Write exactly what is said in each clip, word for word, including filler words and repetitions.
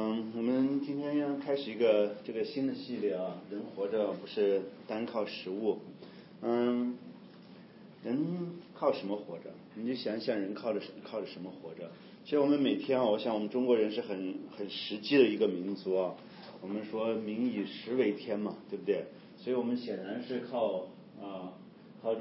嗯，我们今天要开始一个这个新的系列啊，人活着不是单靠食物。嗯，人靠什么活着？你就想想人靠着靠着什么活着？其实我们每天啊，我想我们中国人是很很实际的一个民族啊。我们说民以食为天嘛，对不对？所以我们显然是靠啊靠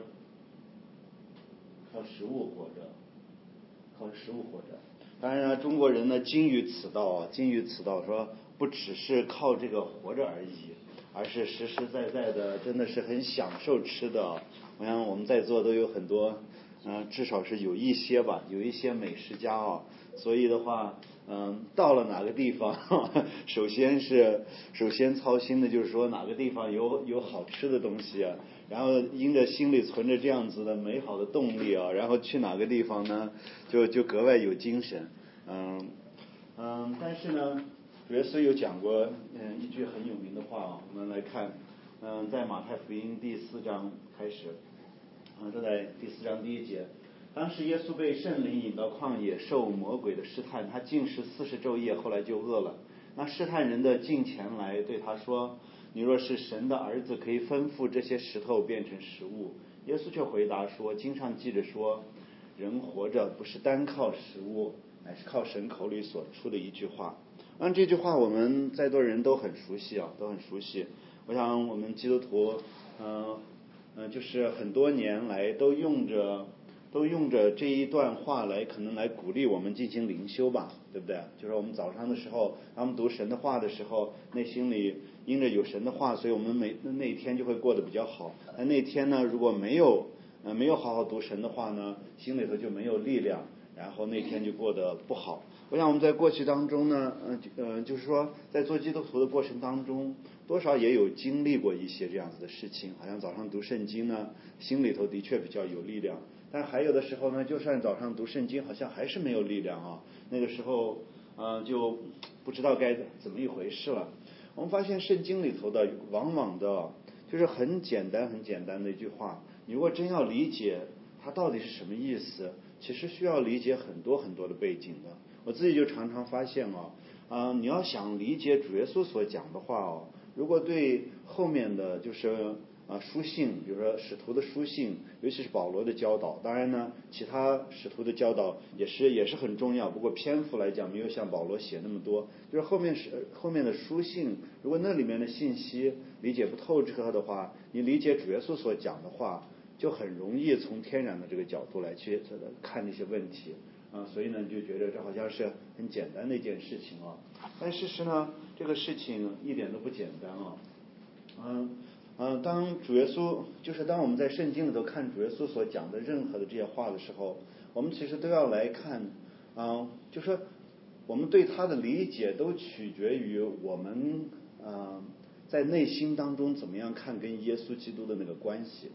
靠食物活着，靠食物活着。当然了，中国人呢精于此道啊，精于此道，说不只是靠这个活着而已，而是实实在在的，真的是很享受吃的。我想我们在座都有很多，嗯、呃，至少是有一些吧，有一些美食家啊。所以的话，嗯，到了哪个地方，呵呵首先是首先操心的就是说哪个地方有有好吃的东西啊，然后因着心里存着这样子的美好的动力啊，然后去哪个地方呢，就就格外有精神。嗯嗯，但是呢，主耶稣有讲过嗯一句很有名的话啊，我们来看，嗯，在马太福音第四章开始，啊，这在第四章第一节。当时耶稣被圣灵引到旷野，受魔鬼的试探，他禁食四十昼夜，后来就饿了。那试探人的近前来对他说：“你若是神的儿子，可以吩咐这些石头变成食物。”耶稣却回答说：“经上记着说，人活着不是单靠食物，乃是靠神口里所出的一句话。”按这句话我们在座人都很熟悉啊，都很熟悉。我想我们基督徒，嗯、呃、嗯、呃，就是很多年来都用着。都用着这一段话来可能来鼓励我们进行灵修吧，对不对？就是我们早上的时候，当我们读神的话的时候，内心里因着有神的话，所以我们每那一天就会过得比较好。但那天呢，如果没有呃没有好好读神的话呢，心里头就没有力量，然后那天就过得不好。我想我们在过去当中呢，呃呃，就是说在做基督徒的过程当中，多少也有经历过一些这样子的事情。好像早上读圣经呢，心里头的确比较有力量。但还有的时候呢，就算早上读圣经，好像还是没有力量啊。那个时候，呃，就不知道该怎么一回事了。我们发现圣经里头的，往往的，就是很简单、很简单的一句话。你如果真要理解它到底是什么意思，其实需要理解很多很多的背景的。我自己就常常发现哦，啊、呃，你要想理解主耶稣所讲的话哦，如果对后面的就是。啊，书信，比如说使徒的书信，尤其是保罗的教导，当然呢，其他使徒的教导也是也是很重要，不过篇幅来讲没有像保罗写那么多。就是后面是后面的书信，如果那里面的信息理解不透彻的话，你理解主耶稣所讲的话，就很容易从天然的这个角度来去看那些问题啊，所以呢，你就觉得这好像是很简单的一件事情啊，但事实呢，这个事情一点都不简单啊，嗯。嗯，当主耶稣就是当我们在圣经里头看主耶稣所讲的任何的这些话的时候，我们其实都要来看，啊，就说我们对他的理解都取决于我们啊在内心当中怎么样看跟耶稣基督的那个关系。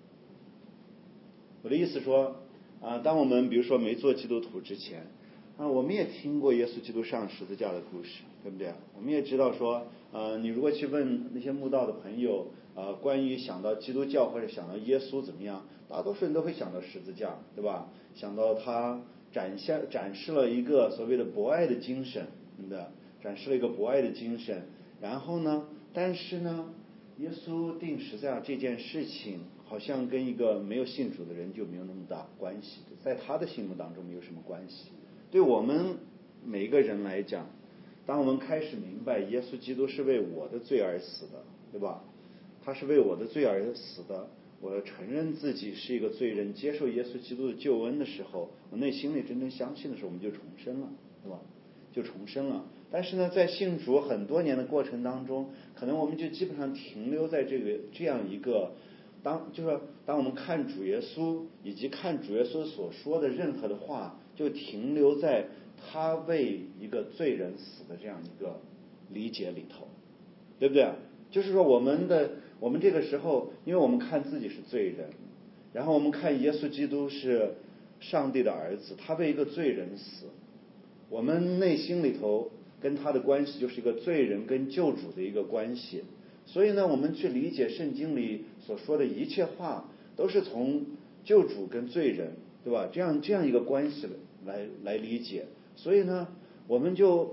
我的意思说，啊，当我们比如说没做基督徒之前，啊，我们也听过耶稣基督上十字架的故事，对不对？我们也知道说，呃，你如果去问那些慕道的朋友，呃，关于想到基督教或者想到耶稣怎么样，大多数人都会想到十字架，对吧？想到他展现展示了一个所谓的博爱的精神，对不对？展示了一个博爱的精神。然后呢，但是呢，耶稣定十字架这件事情，好像跟一个没有信主的人就没有那么大关系，在他的心目当中没有什么关系。对我们每一个人来讲，当我们开始明白耶稣基督是为我的罪而死的，对吧？他是为我的罪而死的，我承认自己是一个罪人，接受耶稣基督的救恩的时候，我内心里真正相信的时候，我们就重生了，对吧？就重生了。但是呢，在信主很多年的过程当中，可能我们就基本上停留在这个这样一个，当就是当我们看主耶稣以及看主耶稣所说的任何的话，就停留在他为一个罪人死的这样一个理解里头，对不对？就是说我们的我们这个时候，因为我们看自己是罪人，然后我们看耶稣基督是上帝的儿子，他为一个罪人死，我们内心里头跟他的关系就是一个罪人跟救主的一个关系。所以呢，我们去理解圣经里所说的一切话，都是从救主跟罪人，对吧？这样这样一个关系来来理解。所以呢，我们就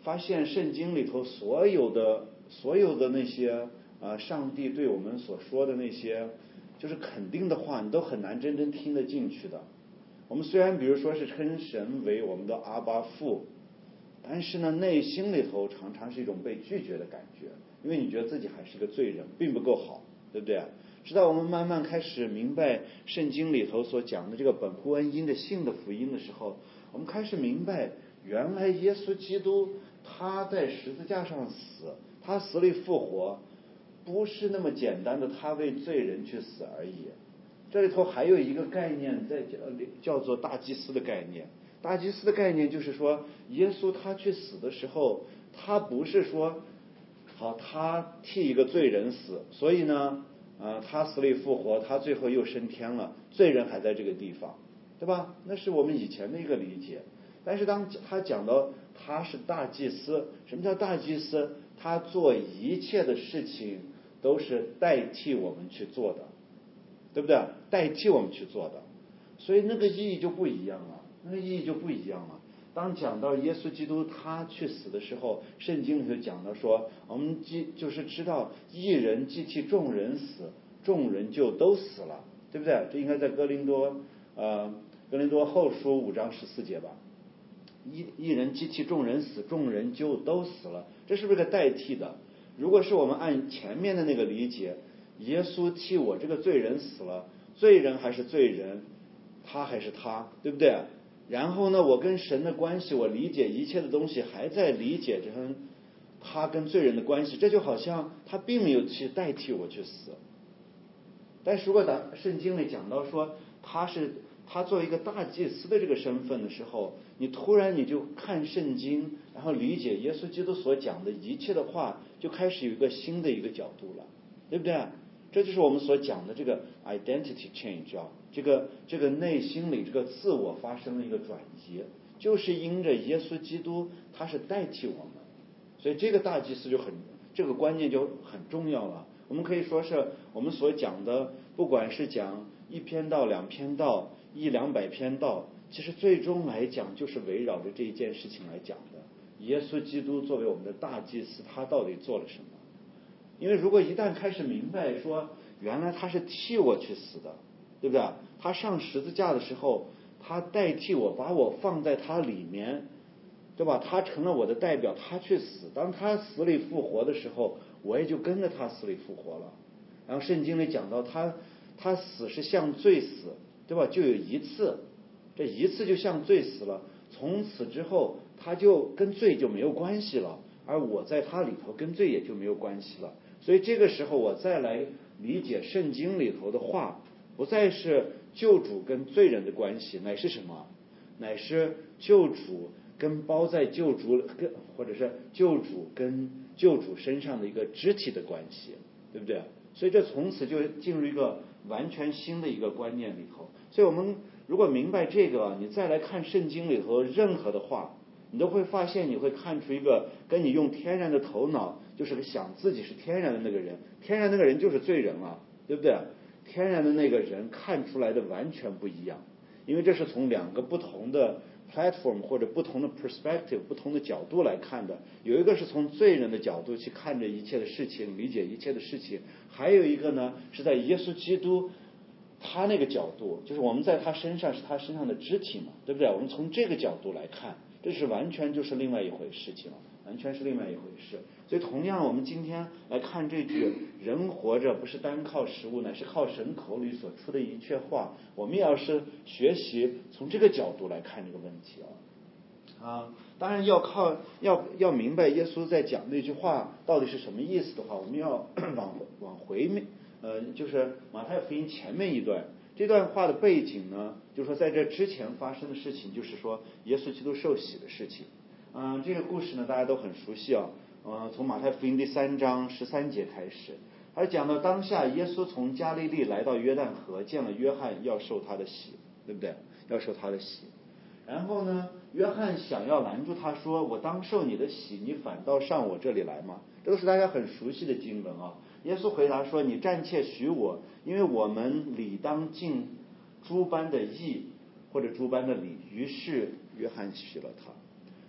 发现圣经里头所有的所有的那些呃上帝对我们所说的那些就是肯定的话，你都很难真正听得进去的。我们虽然比如说是称神为我们的阿爸父，但是呢内心里头常常是一种被拒绝的感觉，因为你觉得自己还是个罪人，并不够好，对不对？直到我们慢慢开始明白圣经里头所讲的这个本乎恩因的信的福音的时候，我们开始明白原来耶稣基督他在十字架上死，他死里复活，不是那么简单的他为罪人去死而已。这里头还有一个概念在叫做大祭司的概念。大祭司的概念就是说，耶稣他去死的时候，他不是说好他替一个罪人死，所以呢呃，他死里复活，他最后又升天了，罪人还在这个地方，对吧？那是我们以前的一个理解。但是当他讲到他是大祭司，什么叫大祭司？他做一切的事情都是代替我们去做的，对不对？代替我们去做的，所以那个意义就不一样了，那个意义就不一样了。当讲到耶稣基督他去死的时候，圣经里头讲到说，我们既就是知道一人既替众人死，众人就都死了，对不对？这应该在哥林多呃哥林多后书五章十四节吧。一一人既替众人死，众人就都死了，这是不是个代替的？如果是我们按前面的那个理解，耶稣替我这个罪人死了，罪人还是罪人，他还是他，对不对？然后呢，我跟神的关系，我理解一切的东西还在理解成他跟罪人的关系，这就好像他并没有去代替我去死。但是如果咱圣经里讲到说他是他作为一个大祭司的这个身份的时候，你突然你就看圣经，然后理解耶稣基督所讲的一切的话，就开始有一个新的一个角度了，对不对？这就是我们所讲的这个 identity change 啊，这个这个内心里这个自我发生了一个转移，就是因着耶稣基督他是代替我们，所以这个大祭司就很这个观念就很重要了。我们可以说是我们所讲的，不管是讲一篇道、两篇道、一两百篇道，其实最终来讲就是围绕着这一件事情来讲的。耶稣基督作为我们的大祭司，他到底做了什么？因为如果一旦开始明白说原来他是替我去死的，对不对？他上十字架的时候，他代替我，把我放在他里面，对吧？他成了我的代表，他去死，当他死里复活的时候，我也就跟着他死里复活了。然后圣经里讲到他他死是向罪死，对吧？就有一次，这一次就向罪死了，从此之后他就跟罪就没有关系了，而我在他里头跟罪也就没有关系了。所以这个时候我再来理解圣经里头的话，不再是救主跟罪人的关系，乃是什么？乃是救主跟包在救主跟或者是救主跟救主身上的一个肢体的关系，对不对？所以这从此就进入一个完全新的一个观念里头。所以我们如果明白这个，你再来看圣经里头任何的话，你都会发现，你会看出一个跟你用天然的头脑，就是想自己是天然的那个人，天然那个人就是罪人了，对不对？天然的那个人看出来的完全不一样，因为这是从两个不同的 platform 或者不同的 perspective 不同的角度来看的。有一个是从罪人的角度去看着一切的事情，理解一切的事情，还有一个呢是在耶稣基督他那个角度，就是我们在他身上是他身上的肢体嘛，对不对？我们从这个角度来看，这是完全就是另外一回事情了，完全是另外一回事。所以同样我们今天来看这句人活着不是单靠食物，乃是靠神口里所出的一切话，我们也要是学习从这个角度来看这个问题啊。啊，当然要靠要要明白耶稣在讲那句话到底是什么意思的话，我们要往往回面呃，就是马太福音前面一段，这段话的背景呢，就是说在这之前发生的事情，就是说耶稣基督受洗的事情。嗯、呃，这个故事呢大家都很熟悉啊。呃，从马太福音第三章十三节开始，他讲到当下耶稣从加利利来到约旦河，见了约翰，要受他的洗，对不对？要受他的洗。然后呢，约翰想要拦住他说，我当受你的洗，你反倒上我这里来吗？这都是大家很熟悉的经文啊。耶稣回答说，你暂且许我，因为我们理当尽诸般的义或者诸般的礼。于是约翰许了他。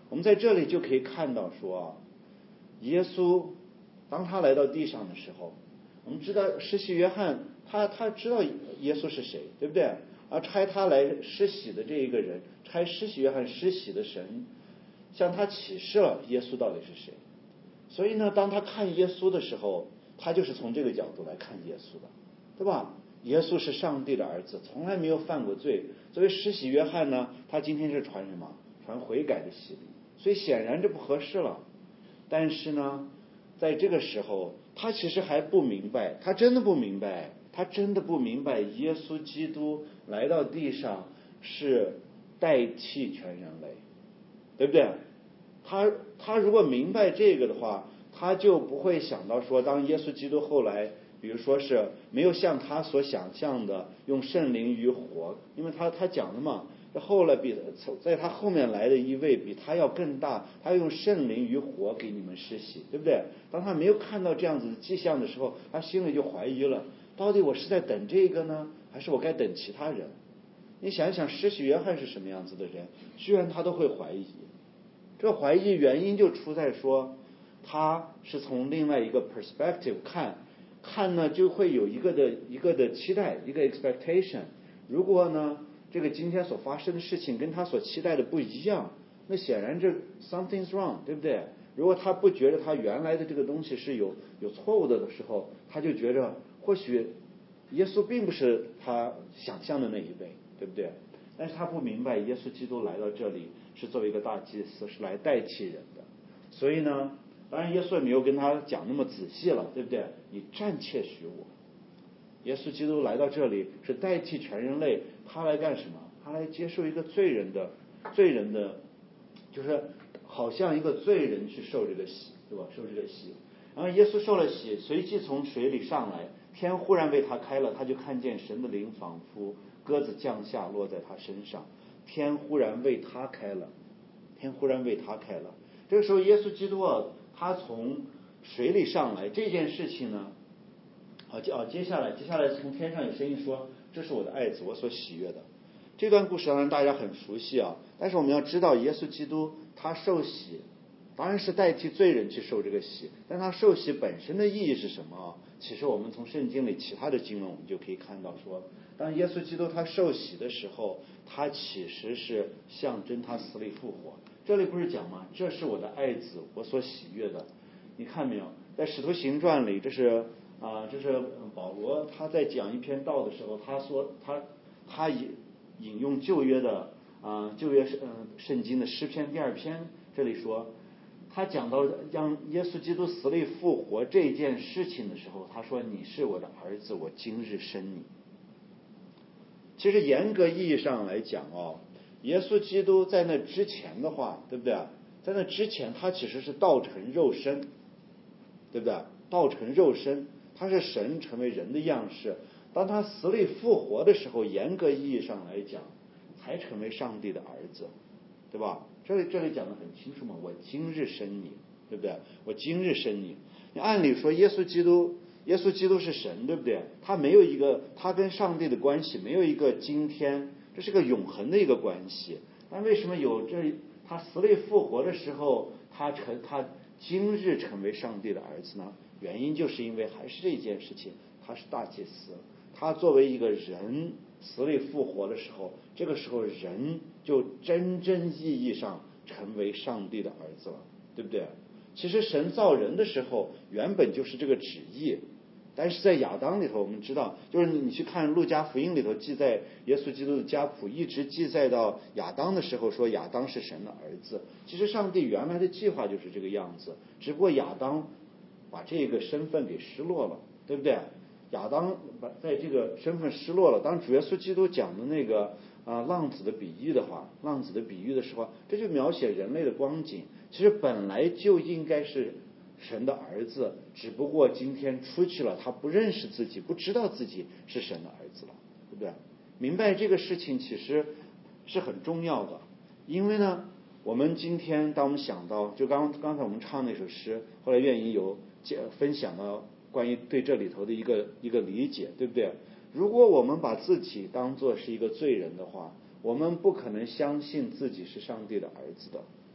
我们在这里就可以看到说，耶稣当他来到地上的时候，我们知道施洗约翰他他知道耶稣是谁，对不对？而差他来施洗的这一个人，差施洗约翰施洗的神，向他启示了耶稣到底是谁。所以呢，当他看耶稣的时候，他就是从这个角度来看耶稣的，对吧？耶稣是上帝的儿子，从来没有犯过罪。作为施洗约翰呢，他今天是传什么？传悔改的洗礼。所以显然这不合适了。但是呢，在这个时候，他其实还不明白，他真的不明白，他真的不明白耶稣基督来到地上是代替全人类，对不对？他他如果明白这个的话，他就不会想到说，当耶稣基督后来比如说是没有像他所想象的用圣灵与火，因为他他讲的嘛，后来比在他后面来的一位比他要更大，他用圣灵与火给你们施洗，对不对？当他没有看到这样子的迹象的时候，他心里就怀疑了，到底我是在等这个呢，还是我该等其他人？你想一想，施洗约翰是什么样子的人，居然他都会怀疑。这怀疑原因就出在说，他是从另外一个 perspective 看看呢，就会有一个的一个的期待，一个 expectation。如果呢，这个今天所发生的事情跟他所期待的不一样，那显然这 something's wrong， 对不对？如果他不觉得他原来的这个东西是有有错误的的时候，他就觉得或许耶稣并不是他想象的那一位，对不对？但是他不明白耶稣基督来到这里是作为一个大祭司，是来代替人的。所以呢，当然耶稣也没有跟他讲那么仔细了，对不对？你暂且许我。耶稣基督来到这里是代替全人类，他来干什么？他来接受一个罪人的罪人的，就是好像一个罪人去受这个洗，对吧？受这个洗。然后耶稣受了洗，随即从水里上来，天忽然为他开了，他就看见神的灵仿佛鸽子降下落在他身上，天忽然为他开了，天忽然为他开了。这个时候耶稣基督啊，他从水里上来这件事情呢，好，啊，接下来接下来从天上有声音说，这是我的爱子，我所喜悦的。这段故事当然大家很熟悉啊，但是我们要知道耶稣基督他受洗当然是代替罪人去受这个洗，但他受洗本身的意义是什么？其实我们从圣经里其他的经文我们就可以看到说，当耶稣基督他受洗的时候，他其实是象征他死里复活。这里不是讲吗？这是我的爱子，我所喜悦的。你看没有？在使徒行传里，这是啊、呃，这是保罗他在讲一篇道的时候，他说他他引引用旧约的啊、呃、旧约圣、呃、圣经的诗篇第二篇，这里说。他讲到让耶稣基督死里复活这件事情的时候，他说你是我的儿子，我今日生你。其实严格意义上来讲哦，耶稣基督在那之前的话，对不对？在那之前他其实是道成肉身，对不对？道成肉身，他是神成为人的样式。当他死里复活的时候，严格意义上来讲才成为上帝的儿子，对吧？这里这里讲得很清楚嘛，我今日生你，对不对？我今日生你。你按理说耶稣基督，耶稣基督是神，对不对？他没有一个，他跟上帝的关系没有一个今天，这是个永恒的一个关系。但为什么有这他死里复活的时候，他成他今日成为上帝的儿子呢？原因就是因为还是这件事情，他是大祭司，他作为一个人死里复活的时候，这个时候人就真正意义上成为上帝的儿子了，对不对？其实神造人的时候原本就是这个旨意，但是在亚当里头我们知道，就是你去看路加福音里头记载耶稣基督的家谱，一直记载到亚当的时候，说亚当是神的儿子。其实上帝原来的计划就是这个样子，只不过亚当把这个身份给失落了，对不对？亚当把在这个身份失落了。当主耶稣基督讲的那个啊、呃、浪子的比喻的话，浪子的比喻的时候，这就描写人类的光景。其实本来就应该是神的儿子，只不过今天出去了，他不认识自己，不知道自己是神的儿子了，对不对？明白这个事情其实是很重要的。因为呢，我们今天当我们想到，就刚刚才我们唱那首诗，后来愿意有分享到关于对这里头的一个一个理解，对不对？如果我们把自己当作是一个罪人的话，我们不可能相信自己是上帝的儿子的。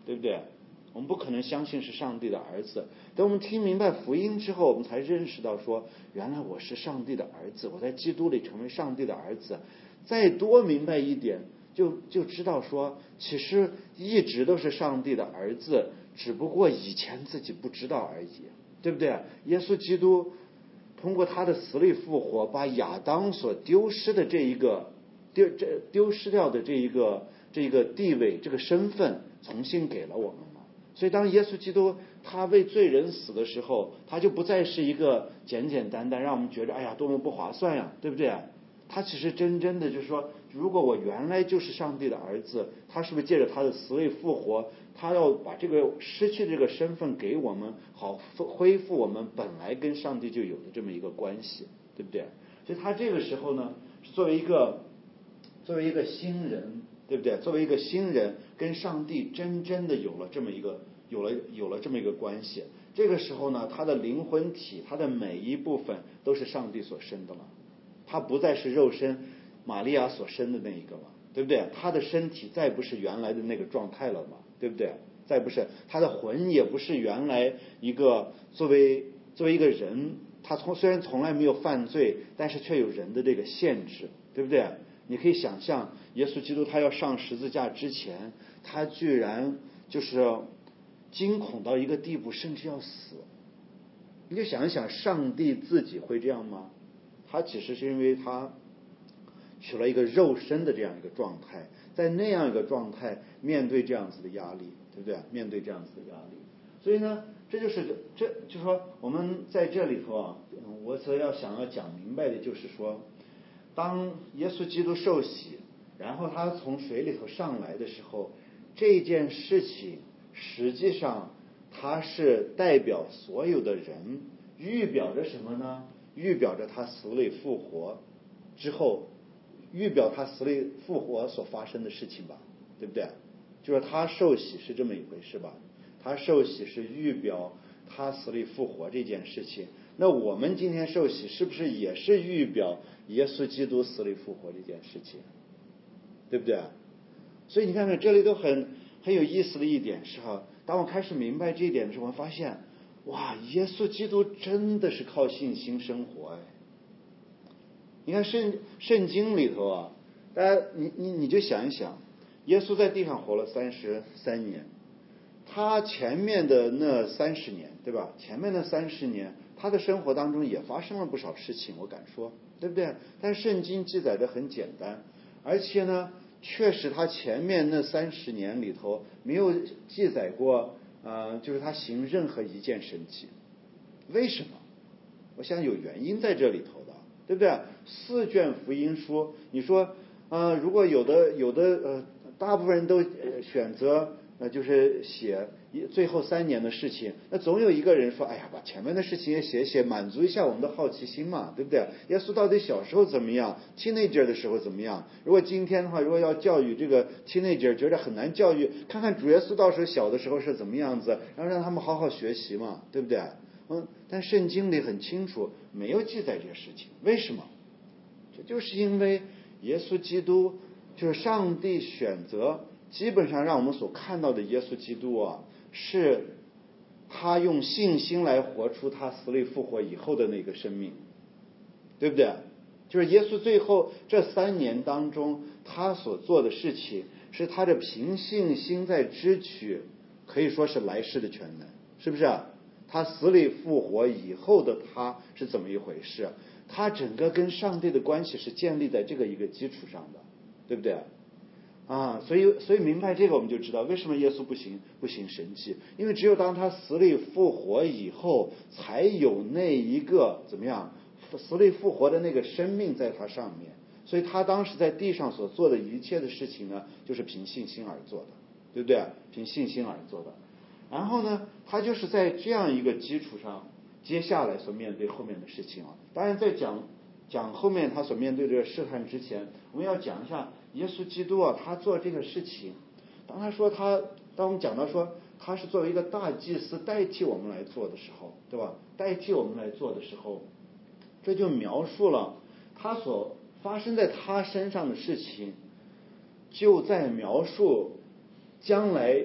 对不对？我们不可能相信是上帝的儿子。等我们听明白福音之后，我们才认识到说，原来我是上帝的儿子，我在基督里成为上帝的儿子。再多明白一点，就就知道说，其实一直都是上帝的儿子，只不过以前自己不知道而已，对不对？耶稣基督通过他的死里复活，把亚当所丢失的这一个丢这丢失掉的这一个这一个地位，这个身份，重新给了我们了。所以当耶稣基督他为罪人死的时候，他就不再是一个简简单单让我们觉得哎呀多么不划算呀，对不对？他其实真正的就是说，如果我原来就是上帝的儿子，他是不是借着他的死里复活，他要把这个失去这个身份给我们，好恢复我们本来跟上帝就有的这么一个关系，对不对？所以他这个时候呢，是作为一个作为一个新人，对不对？作为一个新人，跟上帝真正的有了这么一个有了有了这么一个关系。这个时候呢，他的灵魂体，他的每一部分都是上帝所生的了。他不再是肉身玛利亚所生的那一个了，对不对？他的身体再不是原来的那个状态了嘛，对不对？再不是他的魂也不是原来一个作为作为一个人，他从虽然从来没有犯罪，但是却有人的这个限制，对不对？你可以想象耶稣基督他要上十字架之前，他居然就是惊恐到一个地步，甚至要死。你就想一想，上帝自己会这样吗？他其实是因为他取了一个肉身的这样一个状态，在那样一个状态面对这样子的压力，对不对？面对这样子的压力，所以呢，这就是这就是说我们在这里头啊，我所要想要讲明白的就是说，当耶稣基督受洗，然后他从水里头上来的时候，这件事情实际上它是代表所有的人，预表着什么呢？预表着他死里复活之后，预表他死里复活所发生的事情吧，对不对？就是他受洗是这么一回事吧，他受洗是预表他死里复活这件事情。那我们今天受洗是不是也是预表耶稣基督死里复活这件事情，对不对？所以你看看这里都很很有意思的一点是哈，当我开始明白这一点的时候，我发现哇，耶稣基督真的是靠信心生活哎！你看圣圣经里头啊，大家你你你就想一想，耶稣在地上活了三十三年，他前面的那三十年，对吧？前面那三十年，他的生活当中也发生了不少事情，我敢说，对不对？但圣经记载的很简单，而且呢，确实他前面那三十年里头没有记载过。呃，就是他行任何一件神迹，为什么？我想有原因在这里头的，对不对？四卷福音书，你说，呃，如果有的有的呃，大部分人都呃选择呃，就是写最后三年的事情，那总有一个人说，哎呀，把前面的事情也写写，满足一下我们的好奇心嘛，对不对？耶稣到底小时候怎么样 ，teenager 的时候怎么样？如果今天的话，如果要教育这个 teenager， 觉得很难教育，看看主耶稣到时候小的时候是怎么样子，然后让他们好好学习嘛，对不对？嗯，但圣经里很清楚，没有记载这些事情，为什么？这就是因为耶稣基督就是上帝选择。基本上让我们所看到的耶稣基督啊，是他用信心来活出他死里复活以后的那个生命，对不对？就是耶稣最后这三年当中他所做的事情，是他的凭信心在支取，可以说是来世的全能，是不是？他死里复活以后的他是怎么一回事？他整个跟上帝的关系是建立在这个一个基础上的，对不对？啊，所以所以明白这个，我们就知道为什么耶稣不行不行神迹，因为只有当他死里复活以后，才有那一个怎么样死里复活的那个生命在他上面，所以他当时在地上所做的一切的事情呢，就是凭信心而做的，对不对？凭信心而做的。然后呢，他就是在这样一个基础上，接下来所面对后面的事情啊。当然，在讲讲后面他所面对这个试探之前，我们要讲一下耶稣基督啊，他做这个事情。当他说他，当我们讲到说他是作为一个大祭司代替我们来做的时候，对吧？代替我们来做的时候，这就描述了他所发生在他身上的事情，就在描述将来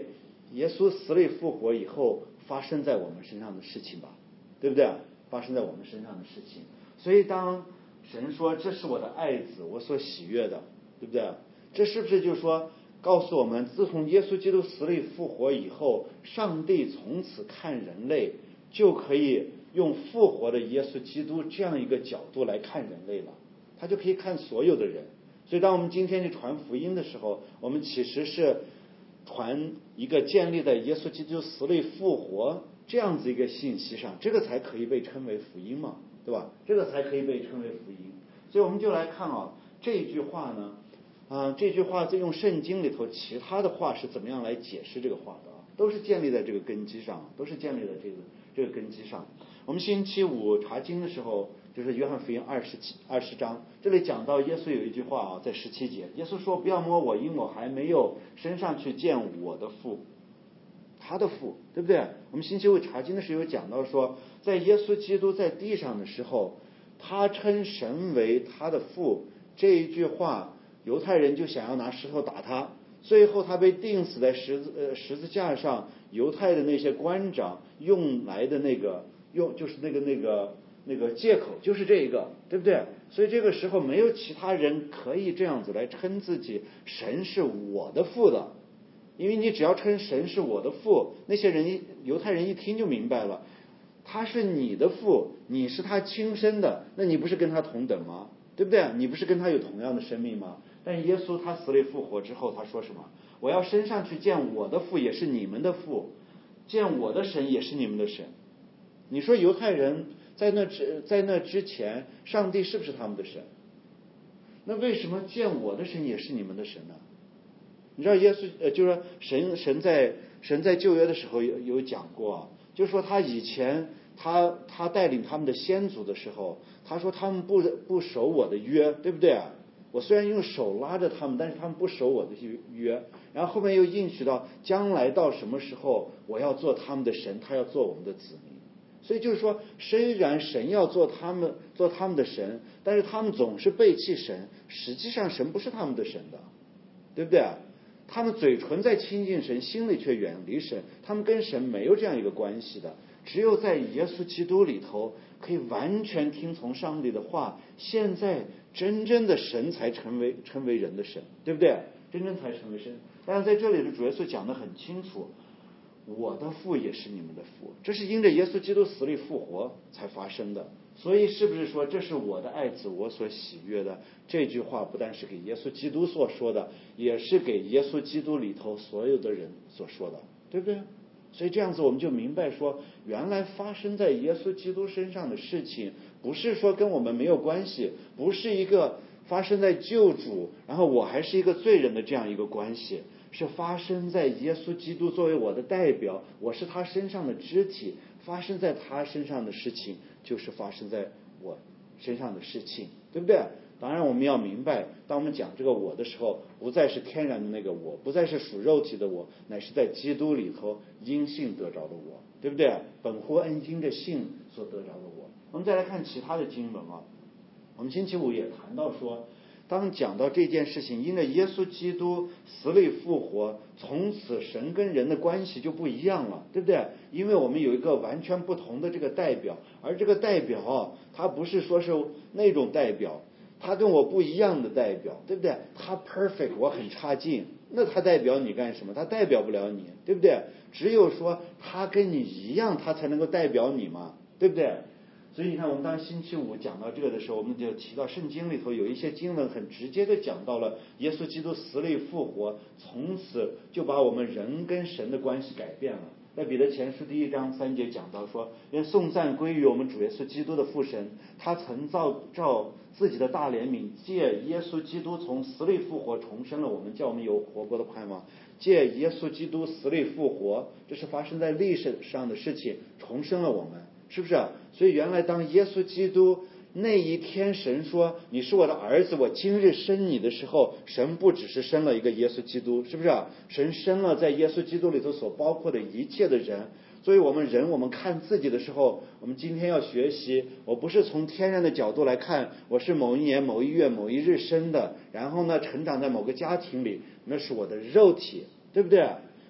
耶稣死里复活以后发生在我们身上的事情吧，对不对？发生在我们身上的事情。所以当神说这是我的爱子，我所喜悦的，对不对？这是不是就是说告诉我们，自从耶稣基督死里复活以后，上帝从此看人类就可以用复活的耶稣基督这样一个角度来看人类了，他就可以看所有的人。所以当我们今天去传福音的时候，我们其实是传一个建立在耶稣基督死里复活这样子一个信息上，这个才可以被称为福音嘛，对吧？这个才可以被称为福音。所以我们就来看啊，这句话呢，啊、呃，这句话在用圣经里头其他的话是怎么样来解释这个话的啊？都是建立在这个根基上，都是建立在这个这个根基上。我们星期五查经的时候，就是约翰福音二十七二十章，这里讲到耶稣有一句话啊，在十七节，耶稣说：“不要摸我，因我还没有升上去见我的父。”他的父，对不对？我们星期五查经的时候有讲到说，在耶稣基督在地上的时候，他称神为他的父，这一句话，犹太人就想要拿石头打他。最后他被钉死在十字呃十字架上，犹太的那些官长用来的那个用就是那个那个那个借口就是这一个，对不对？所以这个时候没有其他人可以这样子来称自己神是我的父的，因为你只要称神是我的父，那些人一犹太人一听就明白了，他是你的父，你是他亲生的，那你不是跟他同等吗？对不对？你不是跟他有同样的生命吗？但耶稣他死里复活之后，他说什么？我要升上去见我的父，也是你们的父，见我的神，也是你们的神。你说犹太人在那之在那之前，上帝是不是他们的神？那为什么见我的神也是你们的神呢？你知道耶稣呃，就是说神神在神在旧约的时候有有讲过啊，就是说他以前他他带领他们的先祖的时候，他说他们不不守我的约，对不对啊？我虽然用手拉着他们，但是他们不守我的约。然后后面又应许到将来到什么时候，我要做他们的神，他要做我们的子民。所以就是说，虽然神要做他们做他们的神，但是他们总是背弃神，实际上神不是他们的神的，对不对啊？他们嘴唇在亲近神，心里却远离神，他们跟神没有这样一个关系的。只有在耶稣基督里头，可以完全听从上帝的话，现在真正的神才成为成为人的神，对不对？真正才成为神。但是在这里的主耶稣讲得很清楚，我的父也是你们的父，这是因着耶稣基督死里复活才发生的。所以是不是说这是我的爱子，我所喜悦的？这句话不但是给耶稣基督所说的，也是给耶稣基督里头所有的人所说的，对不对？所以这样子我们就明白说，原来发生在耶稣基督身上的事情，不是说跟我们没有关系，不是一个发生在救主，然后我还是一个罪人的这样一个关系，是发生在耶稣基督作为我的代表，我是他身上的肢体，发生在他身上的事情就是发生在我身上的事情，对不对？当然我们要明白，当我们讲这个我的时候，不再是天然的那个我，不再是属肉体的我，乃是在基督里头因信得着的我，对不对？本乎恩因的信所得着的我。我们再来看其他的经文啊，我们星期五也谈到说，当讲到这件事情，因为耶稣基督死里复活，从此神跟人的关系就不一样了，对不对？因为我们有一个完全不同的这个代表，而这个代表啊，他不是说是那种代表，他跟我不一样的代表，对不对？他 perfect， 我很差劲，那他代表你干什么？他代表不了你，对不对？只有说他跟你一样，他才能够代表你嘛，对不对？所以你看，我们当星期五讲到这个的时候，我们就提到圣经里头有一些经文很直接的讲到了耶稣基督死里复活，从此就把我们人跟神的关系改变了。在彼得前书第一章三节讲到说，愿颂赞归于我们主耶稣基督的父神，他曾造照自己的大怜悯，借耶稣基督从死里复活重生了我们，叫我们有活泼的盼望。借耶稣基督死里复活，这是发生在历史上的事情，重生了我们，是不是？所以原来当耶稣基督那一天神说你是我的儿子，我今日生你的时候，神不只是生了一个耶稣基督，是不是？神生了在耶稣基督里头所包括的一切的人。所以我们人，我们看自己的时候，我们今天要学习，我不是从天然的角度来看，我是某一年某一月某一日生的，然后呢成长在某个家庭里，那是我的肉体，对不对？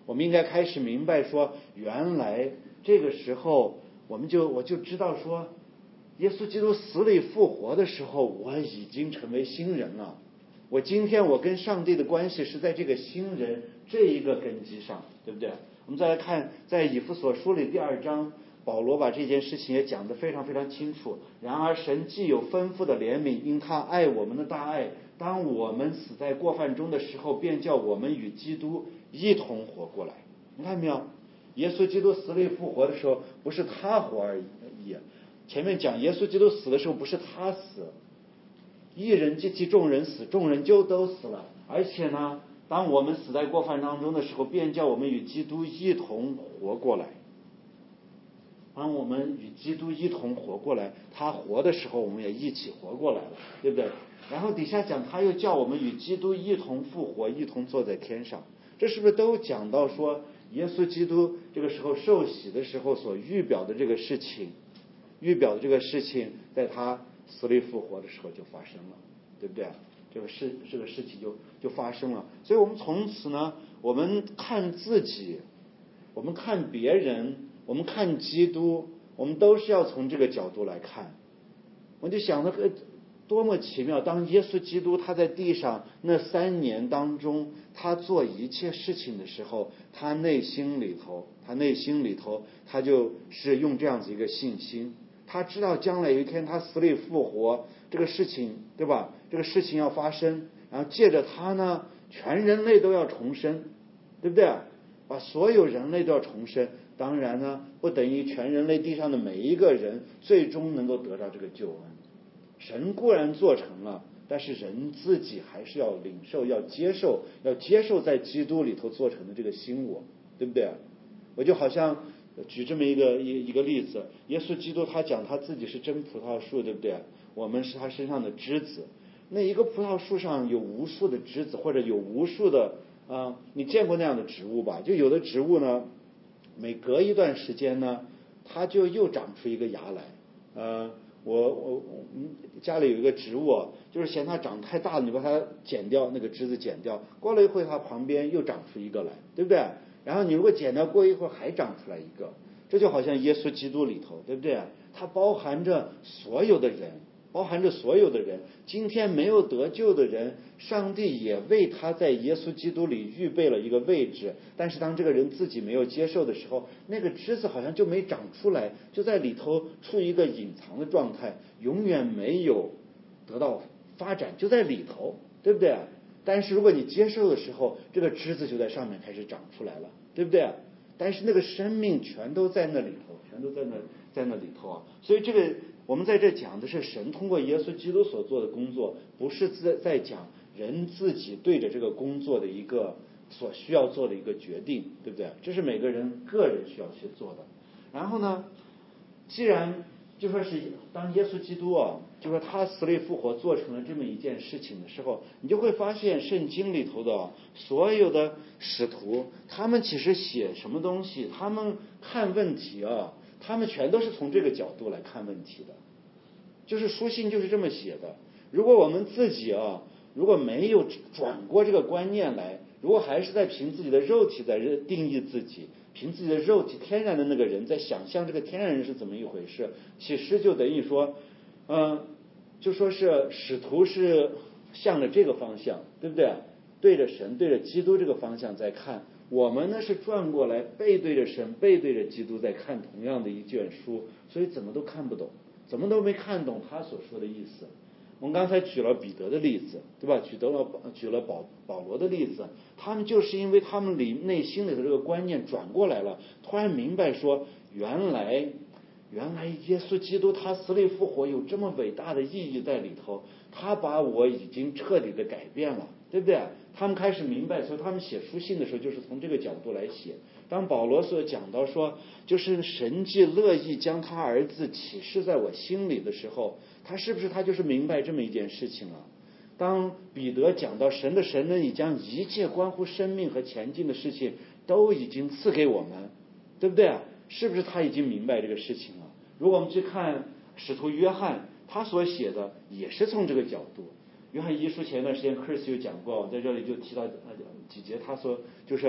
我们应该开始明白说，原来这个时候我们就我就知道说，耶稣基督死里复活的时候，我已经成为新人了。我今天我跟上帝的关系是在这个新人这一个根基上，对不对？我们再来看在以弗所书里第二章，保罗把这件事情也讲得非常非常清楚。然而神既有丰富的怜悯，因他爱我们的大爱，当我们死在过犯中的时候，便叫我们与基督一同活过来。你看没有？耶稣基督死里复活的时候，不是他活而已。前面讲耶稣基督死的时候，不是他死，一人及其众人死，众人就都死了。而且呢，当我们死在过犯当中的时候，便叫我们与基督一同活过来。当我们与基督一同活过来，他活的时候，我们也一起活过来了，对不对？然后底下讲，他又叫我们与基督一同复活，一同坐在天上。这是不是都讲到说，耶稣基督这个时候受洗的时候所预表的这个事情，预表的这个事情，在他死里复活的时候就发生了，对不对？这个事这个事情就就发生了。所以我们从此呢，我们看自己，我们看别人，我们看基督，我们都是要从这个角度来看。我就想了个多么奇妙，当耶稣基督他在地上那三年当中，他做一切事情的时候，他内心里头他内心里头他就是用这样子一个信心，他知道将来有一天他死里复活这个事情，对吧？这个事情要发生，然后借着他呢，全人类都要重生，对不对？把所有人类都要重生。当然呢，不等于全人类地上的每一个人最终能够得到这个救恩。神固然做成了，但是人自己还是要领受，要接受，要接受在基督里头做成的这个新我，对不对？我就好像举这么一个一一个例子，耶稣基督他讲他自己是真葡萄树，对不对？我们是他身上的枝子。那一个葡萄树上有无数的枝子，或者有无数的啊、呃，你见过那样的植物吧？就有的植物呢，每隔一段时间呢，它就又长出一个芽来。呃，我我我们家里有一个植物，就是嫌它长太大了，你把它剪掉，那个枝子剪掉，过了一会它旁边又长出一个来，对不对？然后你如果剪掉，过一会儿还长出来一个，这就好像耶稣基督里头，对不对？它包含着所有的人。包含着所有的人，今天没有得救的人，上帝也为他在耶稣基督里预备了一个位置，但是当这个人自己没有接受的时候，那个枝子好像就没长出来，就在里头处于一个隐藏的状态，永远没有得到发展，就在里头，对不对？但是如果你接受的时候，这个枝子就在上面开始长出来了，对不对？但是那个生命全都在那里头，全都在那在那里头啊！所以这个我们在这讲的是神通过耶稣基督所做的工作，不是在在讲人自己对着这个工作的一个所需要做的一个决定，对不对？这是每个人个人需要去做的。然后呢，既然就说是当耶稣基督啊，就说他死里复活做成了这么一件事情的时候，你就会发现圣经里头的、啊、所有的使徒，他们其实写什么东西，他们看问题啊，他们全都是从这个角度来看问题的。就是书信就是这么写的。如果我们自己啊，如果没有转过这个观念来，如果还是在凭自己的肉体在定义自己，凭自己的肉体天然的那个人在想象这个天然人是怎么一回事，其实就等于说嗯，就说是使徒是向着这个方向，对不对？对着神对着基督这个方向在看，我们呢是转过来背对着神背对着基督在看同样的一卷书，所以怎么都看不懂，怎么都没看懂他所说的意思。我们刚才举了彼得的例子，对吧？举得了举了保保罗的例子，他们就是因为他们里内心里的这个观念转过来了，突然明白说，原来原来耶稣基督他死里复活有这么伟大的意义在里头，他把我已经彻底的改变了，对不对？他们开始明白，所以他们写书信的时候就是从这个角度来写。当保罗所讲到说，就是神既乐意将他儿子启示在我心里的时候，他是不是他就是明白这么一件事情了？当彼得讲到神的神能已将一切关乎生命和前进的事情都已经赐给我们，对不对？是不是他已经明白这个事情了？如果我们去看使徒约翰，他所写的也是从这个角度。约翰一书前段时间 Chris 有讲过，在这里就提到几节，他说就是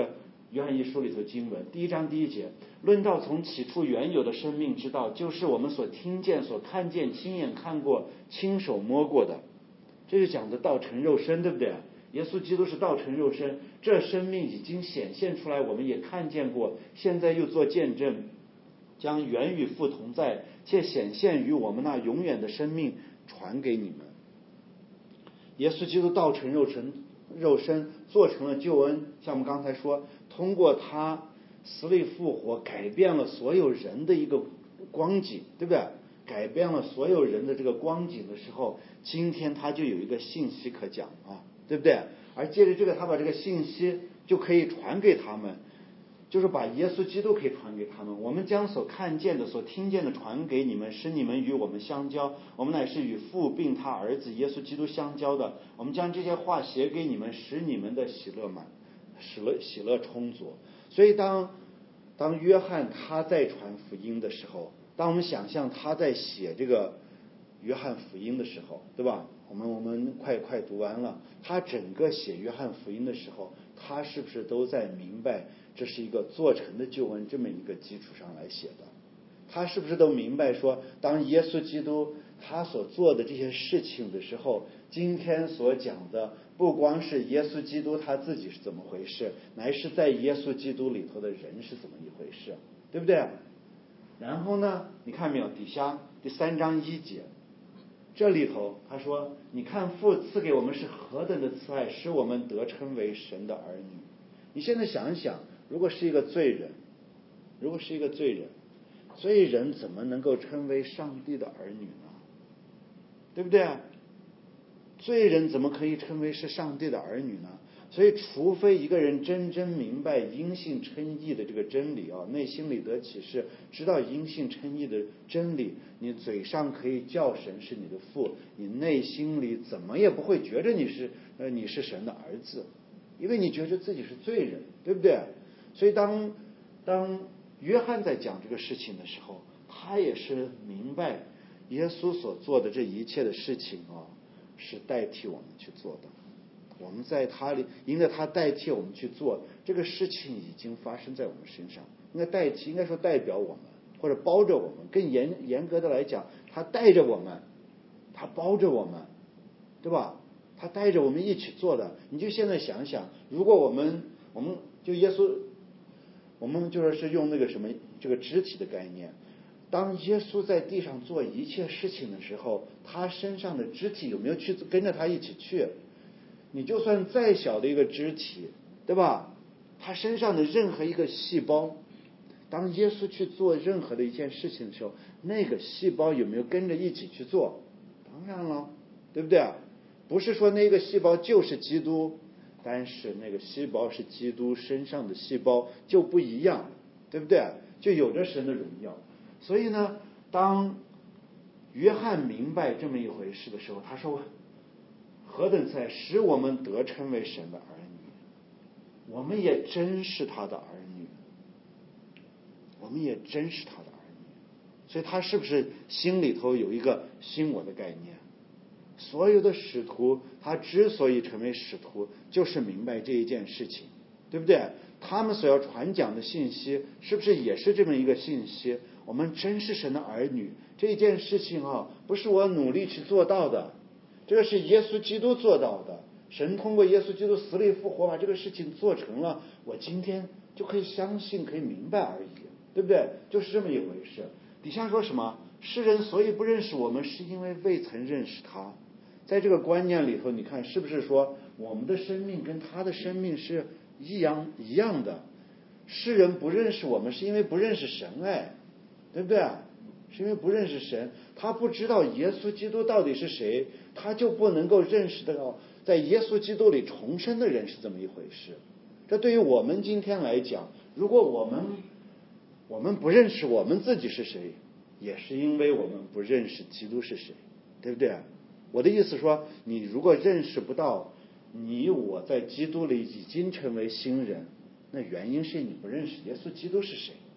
约翰一书里头经文第一章第一节，论到从起初原有的生命之道，就是我们所听见、所看见、亲眼看过、亲手摸过的。这是讲的道成肉身，对不对？耶稣基督是道成肉身，这生命已经显现出来，我们也看见过，现在又做见证，将原与父同在且显现于我们那永远的生命传给你们。耶稣基督道成肉身，肉身做成了救恩，像我们刚才说，通过他死里复活，改变了所有人的一个光景，对不对？改变了所有人的这个光景的时候，今天他就有一个信息可讲啊，对不对？而借着这个，他把这个信息就可以传给他们，就是把耶稣基督可以传给他们。我们将所看见的、所听见的传给你们，使你们与我们相交。我们乃是与父并他儿子耶稣基督相交的。我们将这些话写给你们，使你们的喜乐满，喜乐喜乐充足。所以当当约翰他在传福音的时候，当我们想象他在写这个约翰福音的时候，对吧？我们我们快快读完了，他整个写约翰福音的时候，他是不是都在明白这是一个做成的救恩这么一个基础上来写的？他是不是都明白说，当耶稣基督他所做的这些事情的时候，今天所讲的不光是耶稣基督他自己是怎么回事，乃是在耶稣基督里头的人是怎么一回事，对不对？然后呢，你看没有，底下第三章一节，这里头他说，你看父赐给我们是何等的慈爱，使我们得称为神的儿女。你现在想一想，如果是一个罪人，如果是一个罪人，罪人怎么能够称为上帝的儿女呢？对不对？罪人怎么可以称为是上帝的儿女呢？所以除非一个人真正明白因信称义的这个真理啊，内心里得启示，知道因信称义的真理，你嘴上可以叫神是你的父，你内心里怎么也不会觉得你是呃你是神的儿子，因为你觉得自己是罪人，对不对？所以当当约翰在讲这个事情的时候，他也是明白耶稣所做的这一切的事情啊，是代替我们去做的。我们在他里，因为他代替我们去做这个事情，已经发生在我们身上。应该代替，应该说代表我们，或者包着我们。更严严格的来讲，他带着我们，他包着我们，对吧？他带着我们一起做的。你就现在想想，如果我们，我们就耶稣，我们就是是用那个什么这个肢体的概念。当耶稣在地上做一切事情的时候，他身上的肢体有没有去跟着他一起去？你就算再小的一个肢体，对吧？他身上的任何一个细胞，当耶稣去做任何的一件事情的时候，那个细胞有没有跟着一起去做？当然了，对不对？不是说那个细胞就是基督，但是那个细胞是基督身上的细胞就不一样，对不对？就有着神的荣耀。所以呢，当约翰明白这么一回事的时候，他说，何等慈爱，使我们得称为神的儿女。我们也真是他的儿女，我们也真是他的儿女。所以他是不是心里头有一个新我的概念？所有的使徒他之所以成为使徒，就是明白这一件事情，对不对？他们所要传讲的信息是不是也是这么一个信息？我们真是神的儿女，这件事情啊，不是我努力去做到的，这个是耶稣基督做到的。神通过耶稣基督死里复活把这个事情做成了，我今天就可以相信，可以明白而已，对不对？就是这么一回事。底下说什么？世人所以不认识我们，是因为未曾认识他。在这个观念里头，你看是不是说我们的生命跟他的生命是一样一样的？世人不认识我们，是因为不认识神，哎，对不对？是因为不认识神，他不知道耶稣基督到底是谁，他就不能够认识到在耶稣基督里重生的人是这么一回事。这对于我们今天来讲，如果我们我们不认识我们自己是谁，也是因为我们不认识基督是谁，对不对？我的意思说，你如果认识不到你我在基督里已经成为新人，那原因是你不认识耶稣基督是谁。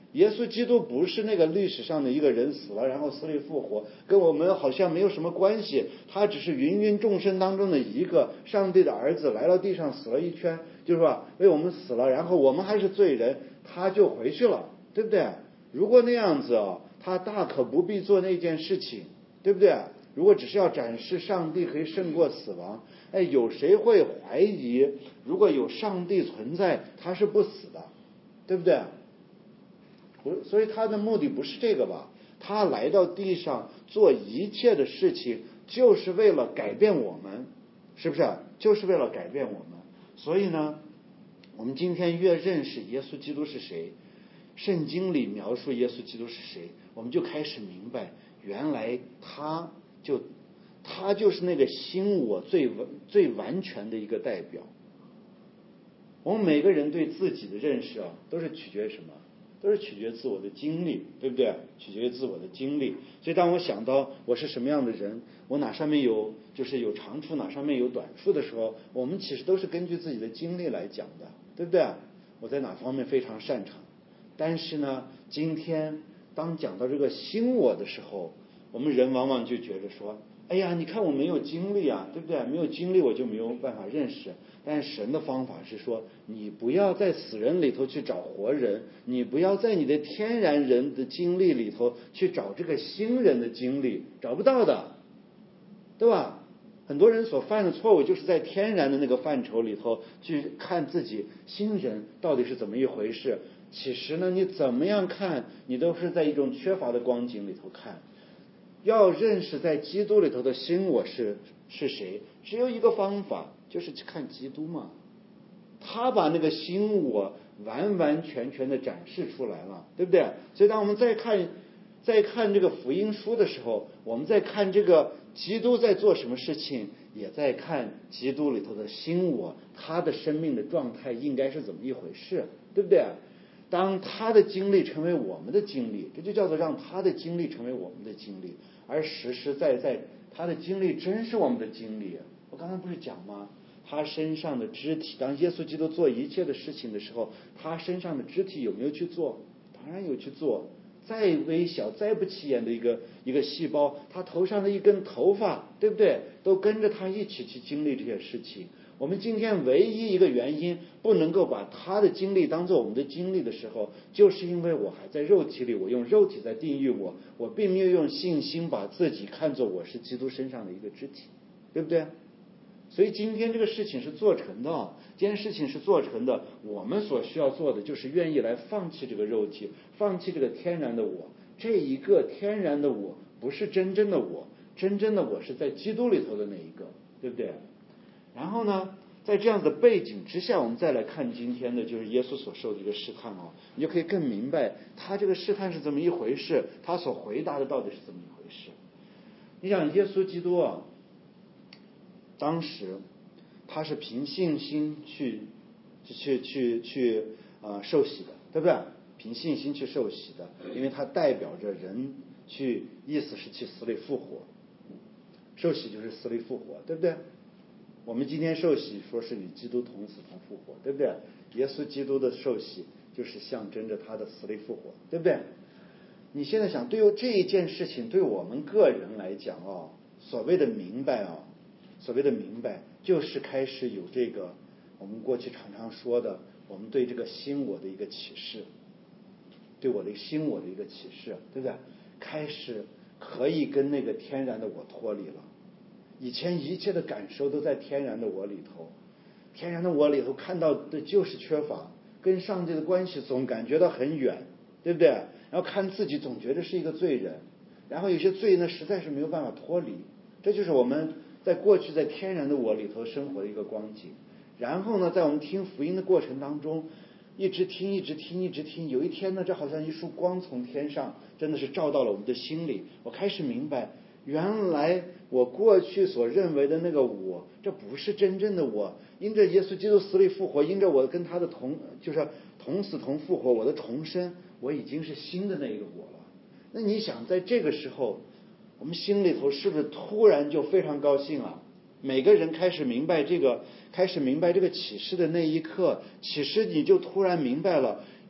耶稣基督不是那个历史上的一个人死了然后死里复活，跟我们好像没有什么关系，他只是芸芸众生当中的一个上帝的儿子，来到地上死了一圈，就是吧，为我们死了，然后我们还是罪人，他就回去了，对不对？如果那样子哦，他大可不必做那件事情，对不对？如果只是要展示上帝可以胜过死亡，哎，有谁会怀疑如果有上帝存在他是不死的，对不对？不，所以他的目的不是这个吧？他来到地上做一切的事情就是为了改变我们，是不是？就是为了改变我们。所以呢，我们今天越认识耶稣基督是谁，圣经里描述耶稣基督是谁，我们就开始明白，原来他就他就是那个新我最最完全的一个代表。我们每个人对自己的认识啊，都是取决于什么？都是取决于自我的经历，对不对？取决于自我的经历。所以当我想到我是什么样的人，我哪上面有就是有长处，哪上面有短处的时候，我们其实都是根据自己的经历来讲的，对不对？我在哪方面非常擅长。但是呢，今天当讲到这个新我的时候，我们人往往就觉得说，哎呀，你看我没有经历啊，对不对？没有经历我就没有办法认识。但是神的方法是说，你不要在死人里头去找活人，你不要在你的天然人的经历里头去找这个新人的经历，找不到的，对吧？很多人所犯的错误就是在天然的那个范畴里头去看自己新人到底是怎么一回事。其实呢，你怎么样看，你都是在一种缺乏的光景里头看。要认识在基督里头的新我是是谁，只有一个方法，就是去看基督嘛。他把那个新我完完全全的展示出来了，对不对？所以当我们再看再看这个福音书的时候，我们在看这个基督在做什么事情，也在看基督里头的新我，他的生命的状态应该是怎么一回事，对不对？当他的经历成为我们的经历，这就叫做让他的经历成为我们的经历，而实实在在他的经历真是我们的经历。我刚才不是讲吗？他身上的肢体，当耶稣基督做一切的事情的时候，他身上的肢体有没有去做？当然有去做。再微小再不起眼的一个一个细胞，他头上的一根头发，对不对？都跟着他一起去经历这些事情。我们今天唯一一个原因不能够把他的经历当做我们的经历的时候，就是因为我还在肉体里，我用肉体在定义我，我并没有用信心把自己看作我是基督身上的一个肢体，对不对？所以今天这个事情是做成的，今天事情是做成的，我们所需要做的就是愿意来放弃这个肉体，放弃这个天然的我。这一个天然的我不是真正的我，真正的我是在基督里头的那一个，对不对？然后呢，在这样的背景之下，我们再来看今天的就是耶稣所受的一个试探哦，你就可以更明白他这个试探是怎么一回事，他所回答的到底是怎么一回事。你想耶稣基督啊，当时他是凭信心去去去去呃受洗的，对不对？凭信心去受洗的，因为他代表着人去，意思是去死里复活，受洗就是死里复活，对不对？我们今天受洗说是与基督同死同复活，对不对？耶稣基督的受洗就是象征着他的死里复活，对不对？你现在想，对于这一件事情，对我们个人来讲哦，所谓的明白哦，所谓的明白就是开始有这个我们过去常常说的，我们对这个新我的一个启示，对我的新我的一个启示，对不对？开始可以跟那个天然的我脱离了。以前一切的感受都在天然的我里头，天然的我里头看到的就是缺乏，跟上帝的关系总感觉到很远，对不对？然后看自己总觉得是一个罪人，然后有些罪呢实在是没有办法脱离，这就是我们在过去在天然的我里头生活的一个光景。然后呢，在我们听福音的过程当中，一直听一直听一直听，有一天呢，这好像一束光从天上真的是照到了我们的心里，我开始明白，原来我过去所认为的那个我，这不是真正的我。因着耶稣基督死里复活，因着我跟他的同就是同死同复活，我的重生，我已经是新的那一个我了。那你想，在这个时候，我们心里头是不是突然就非常高兴啊？每个人开始明白这个，开始明白这个启示的那一刻，启示你就突然明白了，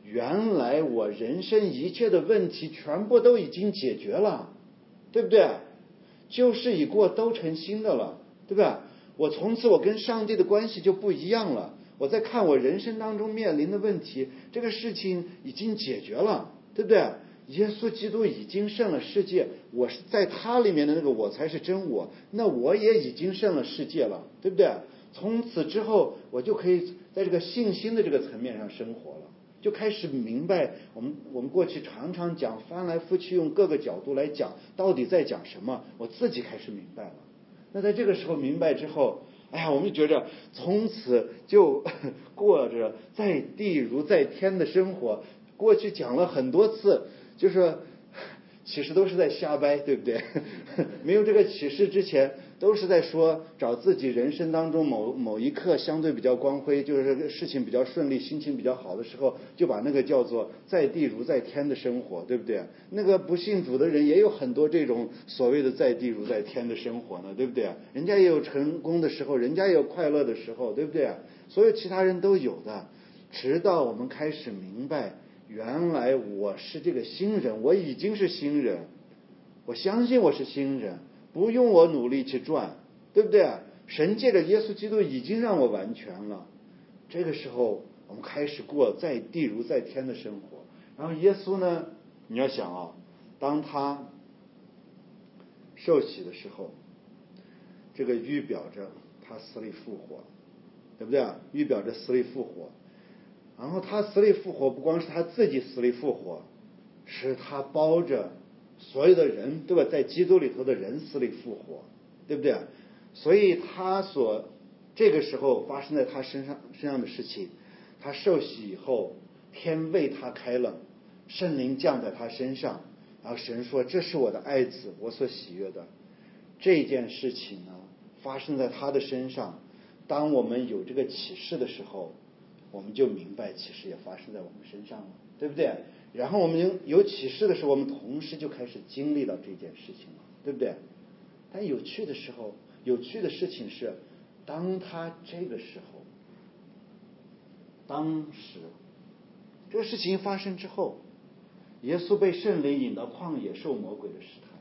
原来我人生一切的问题全部都已经解决了，对不对？旧事已过，都成新的了，对吧？我从此我跟上帝的关系就不一样了。我在看我人生当中面临的问题，这个事情已经解决了，对不对？耶稣基督已经胜了世界，我是在他里面的那个我才是真我，那我也已经胜了世界了，对不对？从此之后，我就可以在这个信心的这个层面上生活了，就开始明白我们我们过去常常讲翻来覆去用各个角度来讲到底在讲什么，我自己开始明白了。那在这个时候明白之后，哎呀，我们就觉着从此就过着在地如在天的生活。过去讲了很多次，就是其实都是在瞎掰，对不对？没有这个启示之前，都是在说找自己人生当中某某一刻相对比较光辉，就是事情比较顺利，心情比较好的时候，就把那个叫做在地如在天的生活，对不对？那个不信主的人也有很多这种所谓的在地如在天的生活呢，对不对？人家也有成功的时候，人家也有快乐的时候，对不对？所有其他人都有的，直到我们开始明白，原来我是这个新人，我已经是新人，我相信我是新人，不用我努力去赚，对不对？神借着耶稣基督已经让我完全了。这个时候我们开始过在地如在天的生活。然后耶稣呢，你要想啊，当他受洗的时候，这个预表着他死里复活，对不对？预表着死里复活。然后他死里复活，不光是他自己死里复活，是他包着所有的人，对吧？在基督里头的人死里复活，对不对？所以他所这个时候发生在他身上身上的事情，他受洗以后，天为他开了，圣灵降在他身上，然后神说：“这是我的爱子，我所喜悦的。”这件事情呢，发生在他的身上。当我们有这个启示的时候，我们就明白启示也发生在我们身上了，对不对？然后我们有有启示的时候，我们同时就开始经历到这件事情了，对不对？但有趣的时候，有趣的事情是，当他这个时候，当时这个事情发生之后，耶稣被圣灵引到旷野受魔鬼的试探，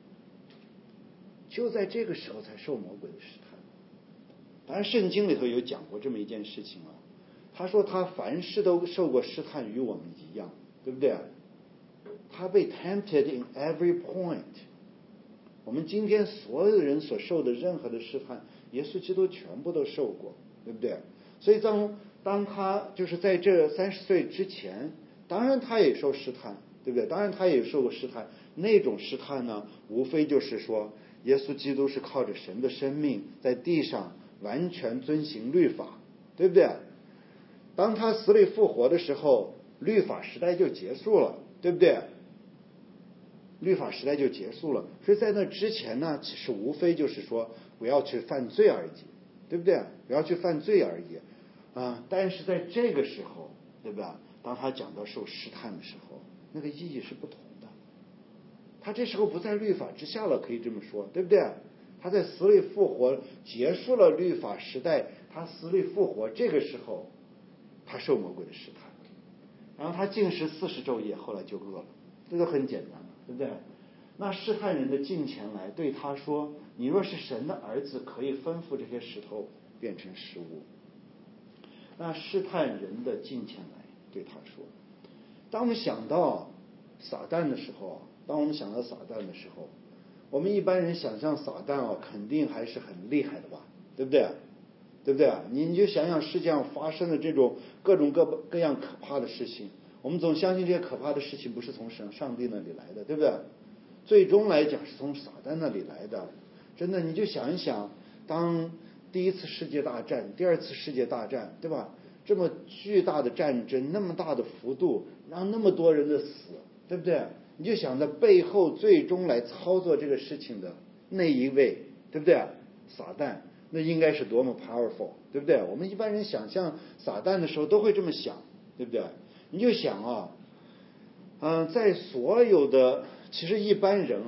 就在这个时候才受魔鬼的试探。当然圣经里头有讲过这么一件事情啊，他说他凡事都受过试探，与我们一样，对不对？他被 tempted in every point。 我们今天所有人所受的任何的试探，耶稣基督全部都受过，对不对？所以当当他就是在这三十岁之前，当然他也受试探，对不对？当然他也受过试探。那种试探呢，无非就是说耶稣基督是靠着神的生命在地上完全遵行律法，对不对？当他死里复活的时候，律法时代就结束了，对不对？律法时代就结束了。所以在那之前呢，其实无非就是说不要去犯罪而已，对不对？不要去犯罪而已啊。但是在这个时候，对吧？当他讲到受试探的时候，那个意义是不同的。他这时候不在律法之下了，可以这么说，对不对？他在死里复活，结束了律法时代，他死里复活，这个时候他受魔鬼的试探，然后他禁食四十昼夜，后来就饿了，这个很简单，对不对？那试探人的近前来对他说：“你若是神的儿子，可以吩咐这些石头变成食物。”那试探人的近前来对他说，当我们想到撒旦的时候，当我们想到撒旦的时候，我们一般人想象撒旦啊，肯定还是很厉害的吧，对不对？对不对？你你就想想世界上发生的这种各种各各样可怕的事情，我们总相信这些可怕的事情不是从神上帝那里来的，对不对？最终来讲是从撒旦那里来的。真的，你就想一想，当第一次世界大战、第二次世界大战，对吧？这么巨大的战争，那么大的幅度，让那么多人的死，对不对？你就想着背后最终来操作这个事情的那一位，对不对？撒旦，那应该是多么 powerful， 对不对？我们一般人想象撒旦的时候都会这么想，对不对？你就想啊，嗯、呃，在所有的其实一般人啊，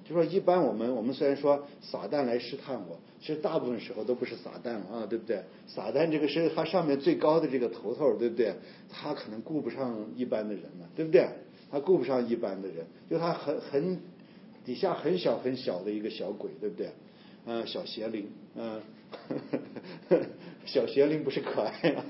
就说一般我们我们虽然说撒旦来试探我，其实大部分时候都不是撒旦啊，对不对？撒旦这个是他上面最高的这个头头，对不对？他可能顾不上一般的人了，对不对？他顾不上一般的人，就他很很底下很小很小的一个小鬼，对不对？嗯、呃，小邪灵，嗯、呃，小邪灵不是可爱啊，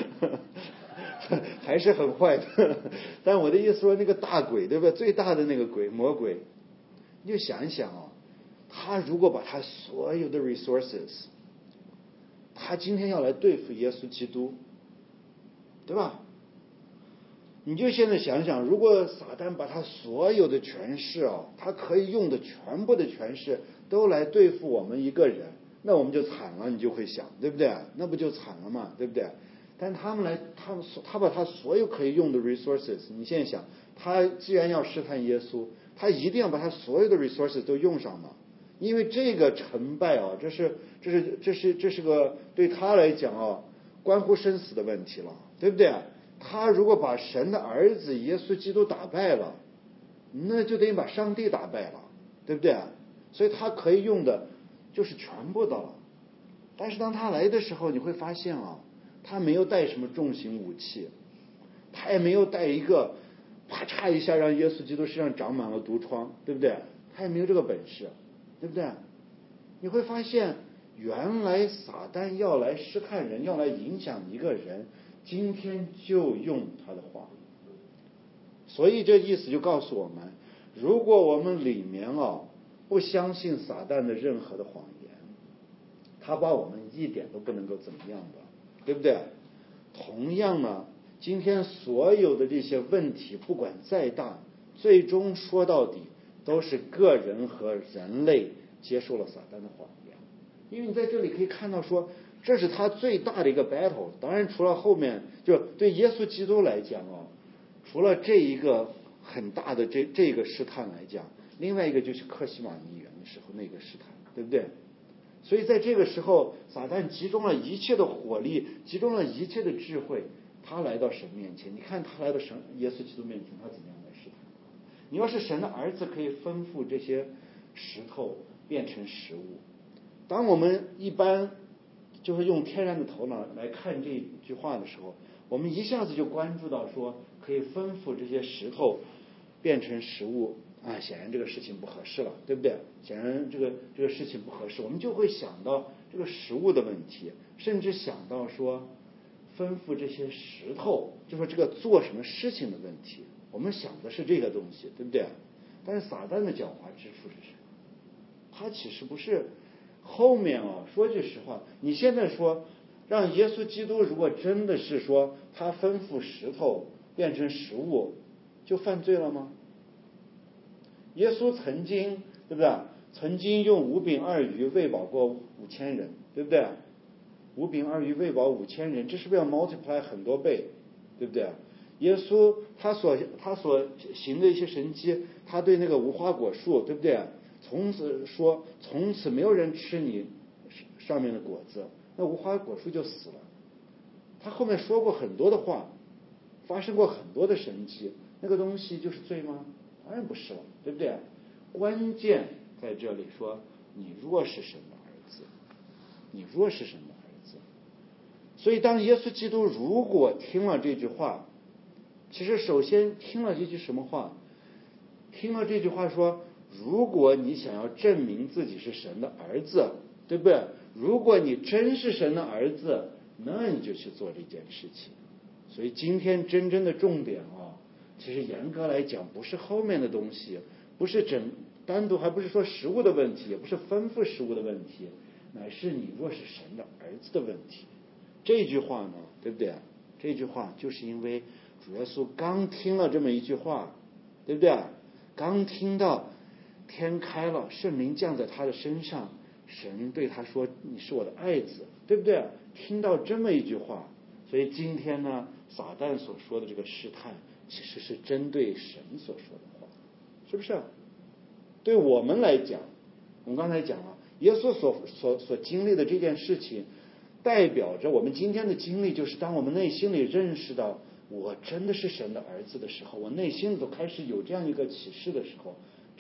还是很坏的。但我的意思说，那个大鬼，对不对？最大的那个鬼，魔鬼，你就想一想啊、哦，他如果把他所有的 resources， 他今天要来对付耶稣基督，对吧？你就现在想想，如果撒旦把他所有的权势啊，他可以用的全部的权势都来对付我们一个人，那我们就惨了。你就会想，对不对？那不就惨了嘛，对不对？但他们来，他们他把他所有可以用的 resources， 你现在想，他既然要试探耶稣，他一定要把他所有的 resources 都用上嘛，因为这个成败啊，这是这是这是这是个对他来讲啊，关乎生死的问题了，对不对？他如果把神的儿子耶稣基督打败了，那就等于把上帝打败了，对不对？所以他可以用的就是全部的了。但是当他来的时候，你会发现啊，他没有带什么重型武器，他也没有带一个啪嚓一下让耶稣基督身上长满了毒疮，对不对？他也没有这个本事，对不对？你会发现，原来撒旦要来试探人，要来影响一个人，今天就用他的话。所以这意思就告诉我们，如果我们里面啊不相信撒旦的任何的谎言，他把我们一点都不能够怎么样的，对不对？同样呢，今天所有的这些问题不管再大，最终说到底都是个人和人类接受了撒旦的谎言。因为你在这里可以看到说，这是他最大的一个 battle。 当然除了后面，就对耶稣基督来讲啊，除了这一个很大的这这个试探来讲，另外一个就是客西马尼园的时候那个试探，对不对？所以在这个时候，撒旦集中了一切的火力，集中了一切的智慧，他来到神面前。你看他来到神耶稣基督面前，他怎么样来试探？你要是神的儿子，可以吩咐这些石头变成食物。当我们一般就是用天然的头脑来看这句话的时候，我们一下子就关注到说可以吩咐这些石头变成食物啊，显然这个事情不合适了，对不对？显然这个这个事情不合适，我们就会想到这个食物的问题，甚至想到说吩咐这些石头，就说这个做什么事情的问题，我们想的是这个东西，对不对？但是撒旦的狡猾之处是什么？他其实不是后面啊，说句实话，你现在说让耶稣基督如果真的是说他吩咐石头变成食物，就犯罪了吗？耶稣曾经对不对？曾经用五饼二鱼喂饱过五千人，对不对？五饼二鱼喂饱五千人，这是不是要 multiply 很多倍，对不对？耶稣他所他所行的一些神迹，他对那个无花果树，对不对？从此说，从此没有人吃你上面的果子，那无花果树就死了。他后面说过很多的话，发生过很多的神迹，那个东西就是罪吗？当然不是了，对不对？关键在这里说，你若是神的儿子，你若是神的儿子。所以当耶稣基督如果听了这句话，其实首先听了这句什么话？听了这句话说，如果你想要证明自己是神的儿子，对不对？如果你真是神的儿子，那你就去做这件事情。所以今天真正的重点啊，其实严格来讲不是后面的东西，不是整单独，还不是说食物的问题，也不是吩咐食物的问题，乃是你若是神的儿子的问题。这句话呢，对不对？这句话就是因为主耶稣刚听了这么一句话，对不对？刚听到天开了，圣灵降在他的身上，神对他说你是我的爱子，对不对？听到这么一句话，所以今天呢，撒旦所说的这个试探其实是针对神所说的话，是不是？对我们来讲，我们刚才讲了耶稣所所所经历的这件事情，代表着我们今天的经历，就是当我们内心里认识到我真的是神的儿子的时候，我内心里都开始有这样一个启示的时候，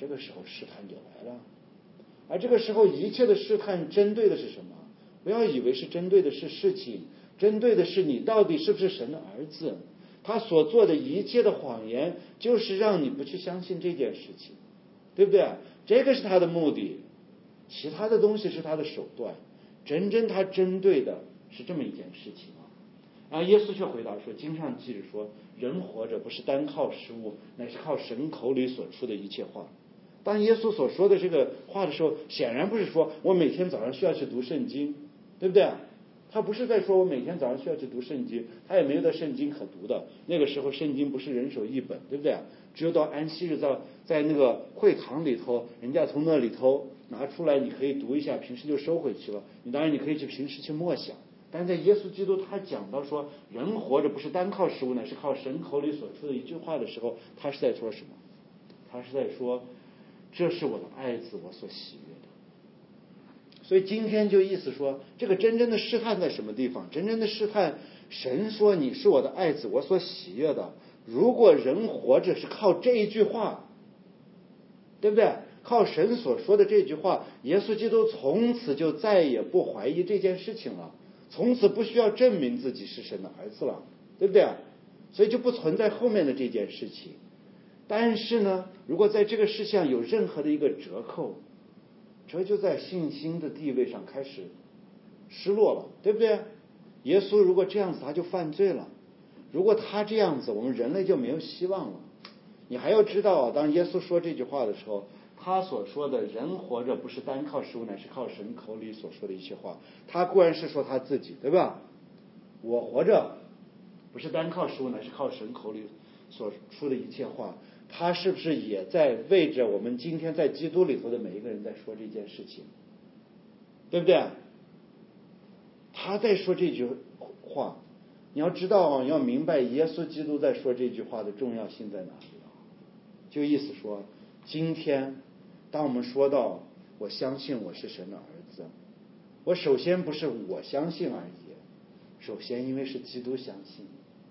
这个时候试探就来了。而这个时候一切的试探针对的是什么？不要以为是针对的是事情，针对的是你到底是不是神的儿子。他所做的一切的谎言就是让你不去相信这件事情，对不对？这个是他的目的，其他的东西是他的手段，真正他针对的是这么一件事情啊。然后耶稣却回答说，经上记着说，人活着不是单靠食物，乃是靠神口里所出的一切话。当耶稣所说的这个话的时候，显然不是说我每天早上需要去读圣经，对不对？他不是在说我每天早上需要去读圣经，他也没有的圣经可读的。那个时候圣经不是人手一本，对不对？只有到安息日在在那个会堂里头，人家从那里头拿出来，你可以读一下，平时就收回去了。你当然你可以去平时去默想，但是在耶稣基督他讲到说人活着不是单靠食物，乃是靠神口里所出的一句话的时候，他是在说什么？他是在说，这是我的爱子，我所喜悦的。所以今天就意思说，这个真正的试探在什么地方？真正的试探，神说你是我的爱子，我所喜悦的。如果人活着是靠这一句话，对不对？靠神所说的这句话，耶稣基督从此就再也不怀疑这件事情了，从此不需要证明自己是神的儿子了，对不对？所以就不存在后面的这件事情。但是呢，如果在这个事项有任何的一个折扣，这就在信心的地位上开始失落了，对不对？耶稣如果这样子，他就犯罪了。如果他这样子，我们人类就没有希望了。你还要知道啊，当耶稣说这句话的时候，他所说的人活着不是单靠食物，乃是靠神口里所说的一些话。他固然是说他自己，对吧？我活着不是单靠食物，乃是靠神口里所出的一切话。他是不是也在为着我们今天在基督里头的每一个人在说这件事情，对不对？他在说这句话，你要知道啊，你要明白耶稣基督在说这句话的重要性在哪里啊？就意思说，今天当我们说到我相信我是神的儿子，我首先不是我相信而已，首先因为是基督相信，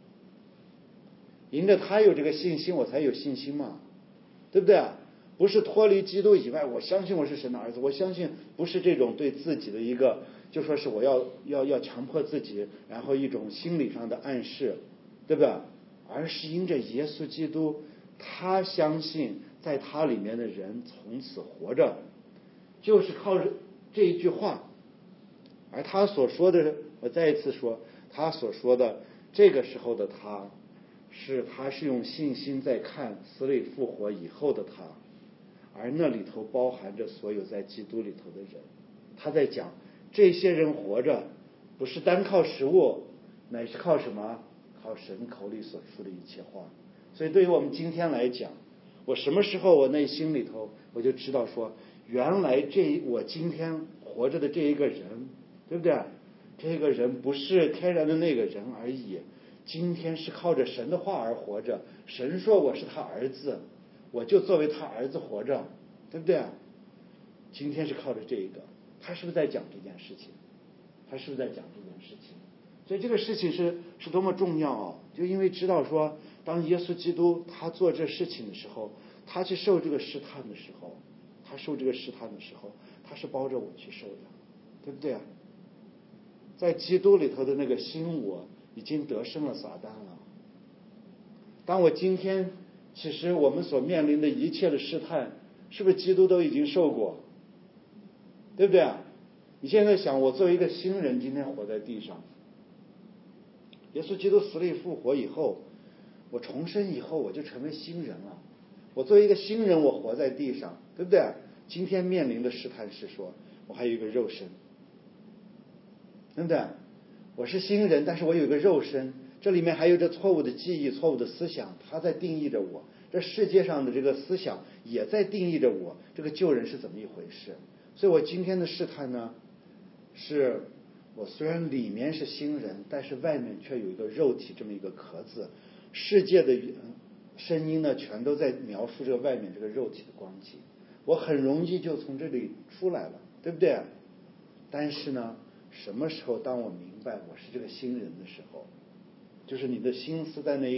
因着他有这个信心，我才有信心嘛，对不对？不是脱离基督以外，我相信我是神的儿子，我相信不是这种对自己的一个，就说是我要要要强迫自己，然后一种心理上的暗示，对不对？而是因着耶稣基督，他相信在他里面的人从此活着，就是靠这一句话。而他所说的，我再一次说，他所说的这个时候的他，是他是用信心在看死里复活以后的他，而那里头包含着所有在基督里头的人。他在讲这些人活着不是单靠食物，乃是靠什么？靠神口里所出的一切话。所以对于我们今天来讲，我什么时候我内心里头我就知道说，原来这我今天活着的这一个人，对不对？这个人不是天然的那个人而已，今天是靠着神的话而活着。神说我是他儿子，我就作为他儿子活着，对不对？今天是靠着这个，他是不是在讲这件事情？他是不是在讲这件事情？所以这个事情是是多么重要啊！就因为知道说，当耶稣基督他做这事情的时候，他去受这个试探的时候，他受这个试探的时候，他是包着我去受的，对不对啊？在基督里头的那个新我已经得胜了撒旦了。当我今天其实我们所面临的一切的试探，是不是基督都已经受过？对不对啊？你现在想，我作为一个新人，今天活在地上，耶稣基督死里复活以后，我重生以后，我就成为新人了。我作为一个新人，我活在地上，对不对？今天面临的试探是说，我还有一个肉身，对不对？我是新人，但是我有一个肉身，这里面还有着错误的记忆、错误的思想，它在定义着我。这世界上的这个思想也在定义着我，这个旧人是怎么一回事？所以我今天的试探呢，是我虽然里面是新人，但是外面却有一个肉体这么一个壳子。世界的声音呢，全都在描述这个外面这个肉体的光景。我很容易就从这里出来了，对不对？但是呢，什么时候当我明白我是这个新人的时候，就是你的心思在那一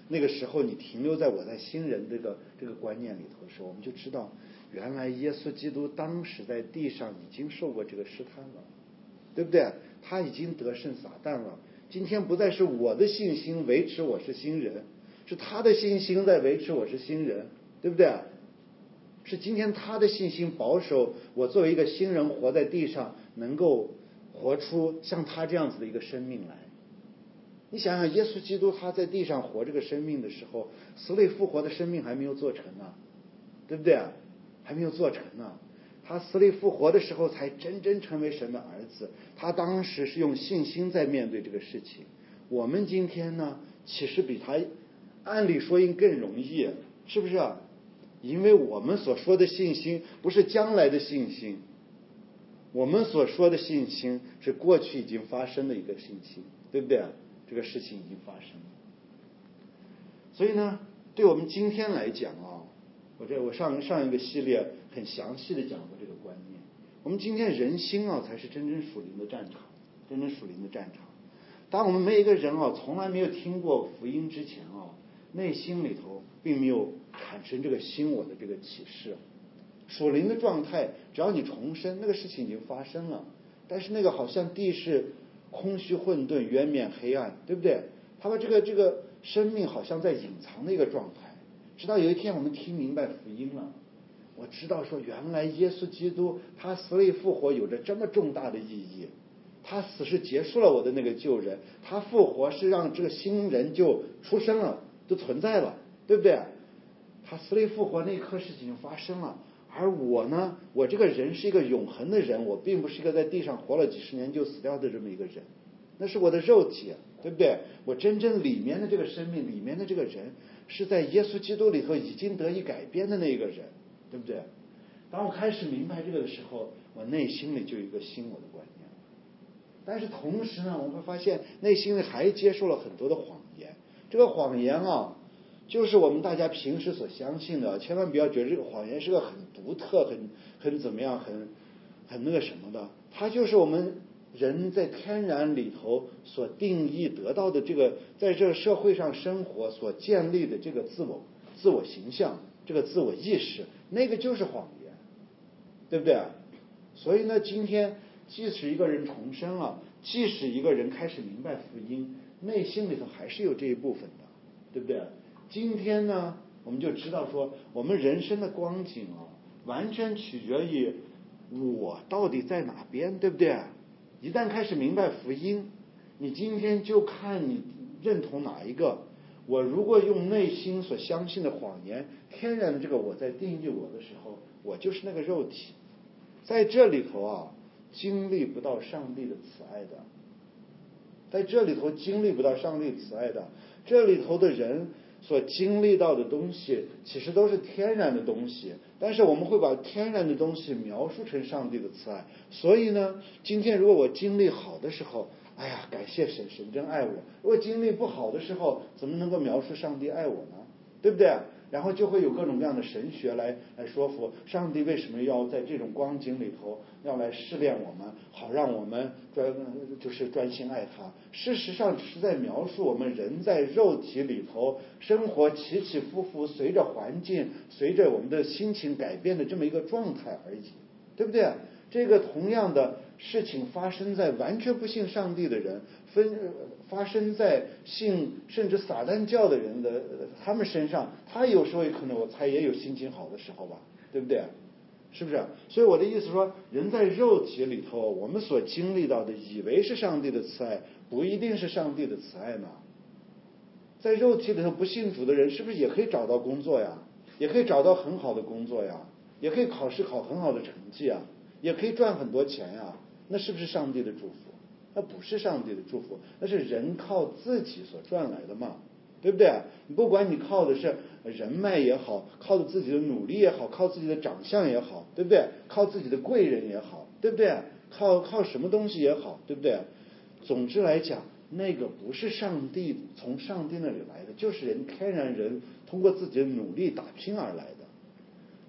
那个时候你停留在我在新人这个这个观念里头的时候，我们就知道原来耶稣基督当时在地上已经受过这个试探了，对不对？他已经得胜撒旦了。今天不再是我的信心维持我是新人，是他的信心在维持我是新人，对不对？是今天他的信心保守我作为一个新人活在地上，能够活出像他这样子的一个生命来。你想想，耶稣基督他在地上活这个生命的时候，死里复活的生命还没有做成呢，对不对？还没有做成呢。他死里复活的时候才真正成为神的儿子，他当时是用信心在面对这个事情。我们今天呢，其实比他按理说应更容易，是不是啊？因为我们所说的信心不是将来的信心，我们所说的信心是过去已经发生的一个信心，对不对？这个事情已经发生了。所以呢，对我们今天来讲啊，我这我上上一个系列很详细的讲过这个观念。我们今天人心啊，才是真正属灵的战场，真正属灵的战场。当我们每一个人啊，从来没有听过福音之前啊，内心里头并没有产生这个新我的这个启示。属灵的状态，只要你重生，那个事情已经发生了。但是那个好像地是空虚混沌，渊面黑暗，对不对？他们这个这个生命好像在隐藏的一个状态。直到有一天我们听明白福音了，我知道说原来耶稣基督他死里复活有着这么重大的意义。他死是结束了我的那个旧人，他复活是让这个新人就出生了，就存在了，对不对？他死里复活那一刻事情就发生了。而我呢，我这个人是一个永恒的人，我并不是一个在地上活了几十年就死掉的这么一个人，那是我的肉体，对不对？我真正里面的这个生命，里面的这个人，是在耶稣基督里头已经得以改变的那个人，对不对？当我开始明白这个的时候，我内心里就有一个新我的观念。但是同时呢，我们会发现内心里还接受了很多的谎言。这个谎言啊，就是我们大家平时所相信的，千万不要觉得这个谎言是个很独特、很很怎么样、很很那个什么的。它就是我们人在天然里头所定义得到的这个，在这个社会上生活所建立的这个自我、自我形象、这个自我意识，那个就是谎言，对不对啊？所以呢，今天即使一个人重生了，即使一个人开始明白福音，内心里头还是有这一部分的，对不对？今天呢，我们就知道说，我们人生的光景啊，完全取决于我到底在哪边，对不对？一旦开始明白福音，你今天就看你认同哪一个。我如果用内心所相信的谎言，天然的这个我在定义我的时候，我就是那个肉体，在这里头啊，经历不到上帝的慈爱的，在这里头经历不到上帝慈爱的，这里头的人所经历到的东西其实都是天然的东西，但是我们会把天然的东西描述成上帝的慈爱。所以呢，今天如果我经历好的时候，哎呀，感谢神，神真爱我。如果经历不好的时候，怎么能够描述上帝爱我呢？对不对？然后就会有各种各样的神学来来说服上帝为什么要在这种光景里头要来试炼我们，好让我们专就是专心爱他。事实上只是在描述我们人在肉体里头生活起起伏伏，随着环境随着我们的心情改变的这么一个状态而已，对不对？这个同样的事情发生在完全不信上帝的人，分发生在信甚至撒旦教的人的他们身上，他有时候也可能我猜也有心情好的时候吧，对不对？是不是？所以我的意思说，人在肉体里头，我们所经历到的，以为是上帝的慈爱，不一定是上帝的慈爱呢。在肉体里头不信主的人，是不是也可以找到工作呀？也可以找到很好的工作呀？也可以考试考很好的成绩啊？也可以赚很多钱呀？那是不是上帝的祝福？那不是上帝的祝福，那是人靠自己所赚来的嘛，对不对？你不管你靠的是人脉也好，靠着自己的努力也好，靠自己的长相也好，对不对？靠自己的贵人也好，对不对？靠靠什么东西也好，对不对？总之来讲，那个不是上帝从上帝那里来的，就是人天然人通过自己的努力打拼而来的。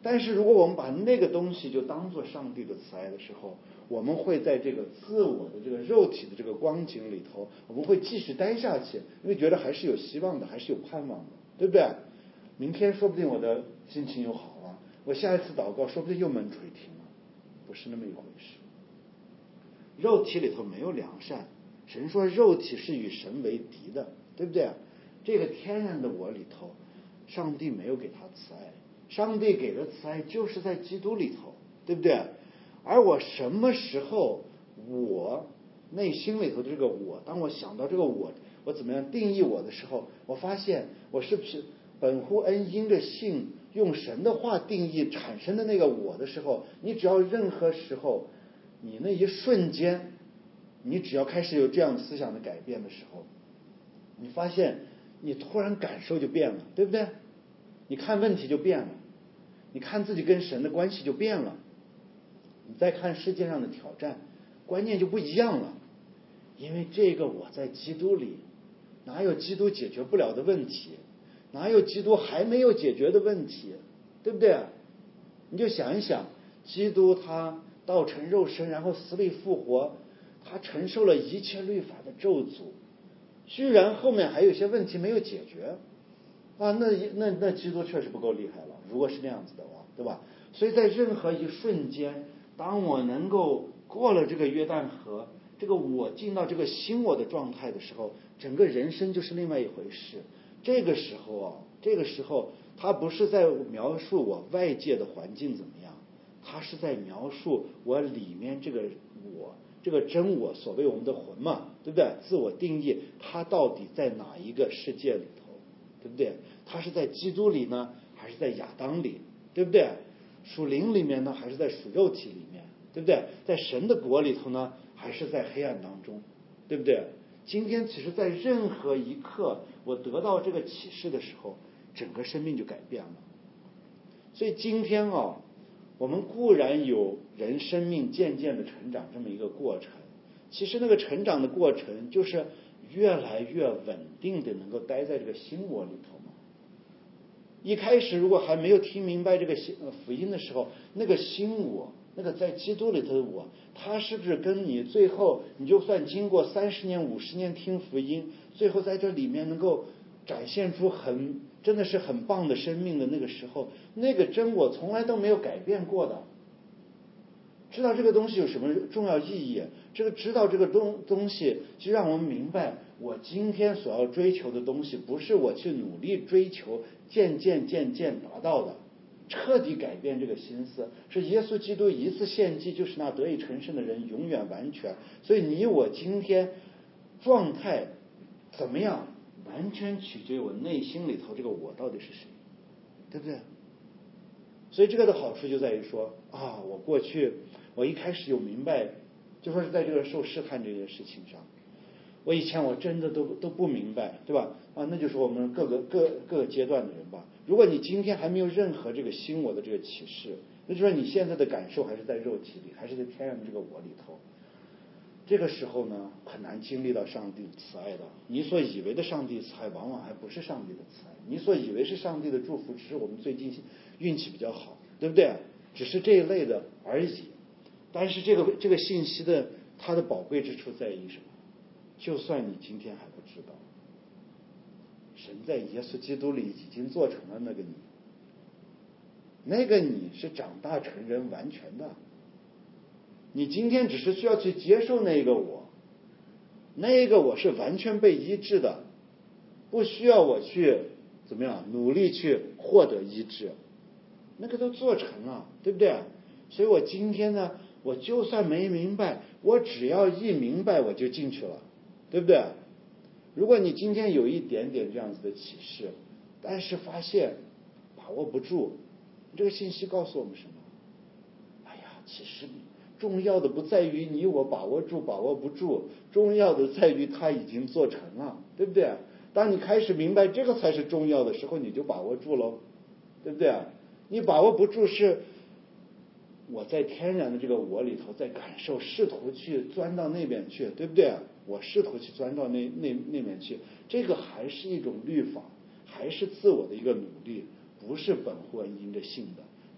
但是如果我们把那个东西就当做上帝的慈爱的时候，我们会在这个自我的这个肉体的这个光景里头，我们会继续待下去，因为觉得还是有希望的，还是有盼望的，对不对？明天说不定我的心情又好了，我下一次祷告说不定又门垂听了，不是那么一回事。肉体里头没有良善，神说肉体是与神为敌的，对不对？这个天然的我里头，上帝没有给他慈爱，上帝给的慈爱就是在基督里头，对不对？而我什么时候我内心里头的这个我，当我想到这个我，我怎么样定义我的时候，我发现我是不是本乎恩因着信用神的话定义产生的那个我的时候，你只要任何时候你那一瞬间，你只要开始有这样思想的改变的时候，你发现你突然感受就变了，对不对？你看问题就变了，你看自己跟神的关系就变了，你再看世界上的挑战，观念就不一样了。因为这个我在基督里，哪有基督解决不了的问题？哪有基督还没有解决的问题？对不对？你就想一想，基督他道成肉身，然后死里复活，他承受了一切律法的咒诅，居然后面还有些问题没有解决啊！那那那基督确实不够厉害了。如果是那样子的话，对吧？所以在任何一瞬间，当我能够过了这个约旦河，这个我进到这个新我的状态的时候，整个人生就是另外一回事。这个时候啊，这个时候他不是在描述我外界的环境怎么样，他是在描述我里面这个我，这个真我，所谓我们的魂嘛，对不对？自我定义，它到底在哪一个世界里头，对不对？它是在基督里呢，还是在亚当里，对不对？属灵里面呢，还是在属肉体里面，对不对？在神的国里头呢，还是在黑暗当中，对不对？今天其实在任何一刻我得到这个启示的时候，整个生命就改变了。所以今天啊，我们固然有人生命渐渐的成长这么一个过程，其实那个成长的过程就是越来越稳定的能够待在这个新我里头嘛。一开始如果还没有听明白这个福音的时候，那个新我，那个在基督里头的我，他是不是跟你最后你就算经过三十年五十年听福音，最后在这里面能够展现出很真的是很棒的生命的那个时候，那个真我从来都没有改变过的。知道这个东西有什么重要意义？这个知道这个东东西就让我们明白，我今天所要追求的东西不是我去努力追求渐渐渐渐达到的，彻底改变这个心思，是耶稣基督一次献祭，就是那得以成圣的人永远完全。所以你我今天状态怎么样，完全取决于我内心里头这个我到底是谁，对不对？所以这个的好处就在于说啊，我过去我一开始有明白，就说是在这个受试探这件事情上，我以前我真的都都不明白，对吧？啊，那就是我们各个各各个阶段的人吧。如果你今天还没有任何这个新我的这个启示，那就说你现在的感受还是在肉体里，还是在天然的这个我里头。这个时候呢，很难经历到上帝慈爱的。你所以为的上帝慈爱，往往还不是上帝的慈爱。你所以为是上帝的祝福，只是我们最近运气比较好，对不对？只是这一类的而已。但是这个这个信息的它的宝贵之处在于什么？就算你今天还不知道，神在耶稣基督里已经做成了那个你，那个你是长大成人完全的。你今天只是需要去接受那个我，那个我是完全被医治的，不需要我去怎么样努力去获得医治，那个都做成了，对不对？所以我今天呢，我就算没明白，我只要一明白我就进去了，对不对？如果你今天有一点点这样子的启示，但是发现把握不住，这个信息告诉我们什么？哎呀，其实重要的不在于你我把握住把握不住，重要的在于他已经做成了，对不对？当你开始明白这个才是重要的时候，你就把握住喽，对不对？你把握不住是我在天然的这个我里头在感受，试图去钻到那边去，对不对？我试图去钻到那那那边去，这个还是一种律法，还是自我的一个努力，不是本乎恩因着信的。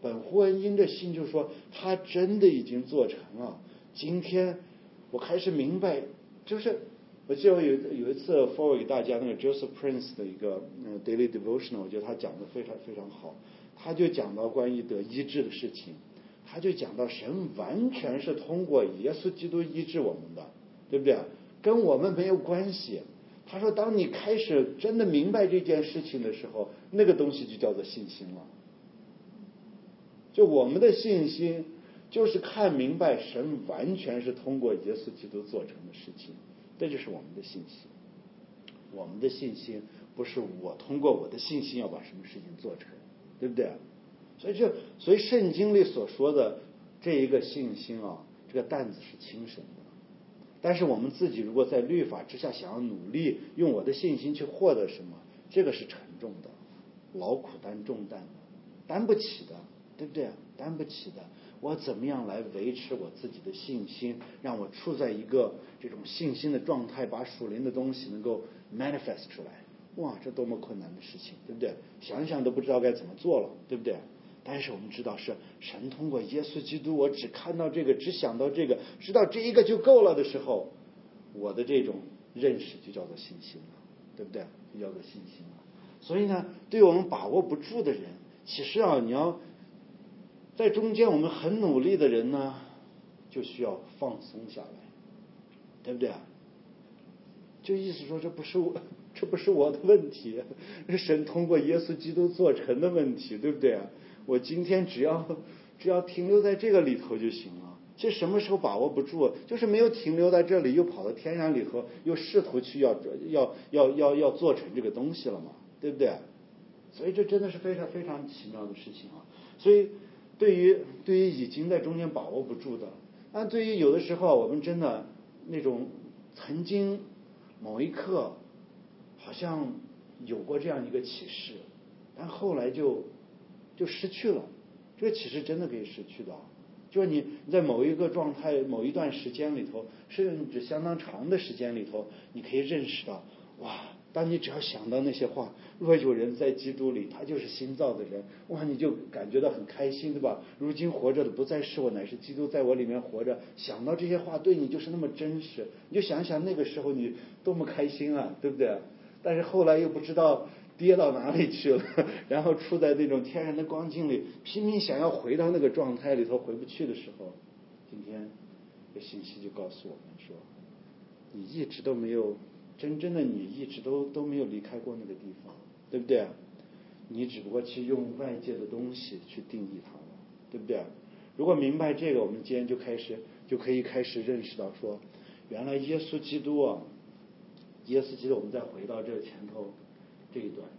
本乎恩因着信，就说他真的已经做成了。今天我开始明白，就是我记得我有有一次 forward 给大家那个 Joseph Prince 的一个、呃、daily devotional， 我觉得他讲的非常非常好。他就讲到关于得医治的事情，他就讲到神完全是通过耶稣基督医治我们的，对不对？跟我们没有关系。他说当你开始真的明白这件事情的时候，那个东西就叫做信心了。就我们的信心就是看明白神完全是通过耶稣基督做成的事情，这就是我们的信心。我们的信心不是我通过我的信心要把什么事情做成，对不对？所以这所以圣经里所说的这一个信心啊，这个担子是轻省的。但是我们自己如果在律法之下想要努力用我的信心去获得什么，这个是沉重的，劳苦担重担的，担不起的，对不对？担不起的。我怎么样来维持我自己的信心，让我处在一个这种信心的状态，把属灵的东西能够 manifest 出来？哇，这多么困难的事情，对不对？想想都不知道该怎么做了，对不对？但是我们知道是神通过耶稣基督，我只看到这个，只想到这个，知道这一个就够了的时候，我的这种认识就叫做信心了，对不对？就叫做信心了。所以呢，对我们把握不住的人，其实啊，你要在中间我们很努力的人呢，就需要放松下来，对不对？就意思说这不是我这不是我的问题，是神通过耶稣基督做成的问题，对不对？我今天只要只要停留在这个里头就行了。其实什么时候把握不住，就是没有停留在这里，又跑到天然里头，又试图去要要要要要做成这个东西了嘛，对不对？所以这真的是非常非常奇妙的事情啊。所以对于对于已经在中间把握不住的，那对于有的时候我们真的那种曾经某一刻好像有过这样一个启示，但后来就就失去了。这个启示真的可以失去的，就是你在某一个状态某一段时间里头，甚至相当长的时间里头，你可以认识到，哇，当你只要想到那些话，若有人在基督里，他就是新造的人，哇，你就感觉到很开心，对吧？如今活着的不再是我，乃是基督在我里面活着。想到这些话对你就是那么真实，你就想想那个时候你多么开心啊，对不对？但是后来又不知道跌到哪里去了，然后处在那种天然的光景里，拼命想要回到那个状态里头，回不去的时候，今天这信息就告诉我们说，你一直都没有真正的你一直都都没有离开过那个地方，对不对？你只不过去用外界的东西去定义它了，对不对？如果明白这个，我们今天就开始就可以开始认识到说，原来耶稣基督啊，耶稣基督，我们再回到这前头这一段，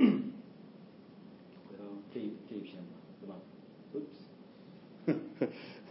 回到这一这一篇吧，对吧？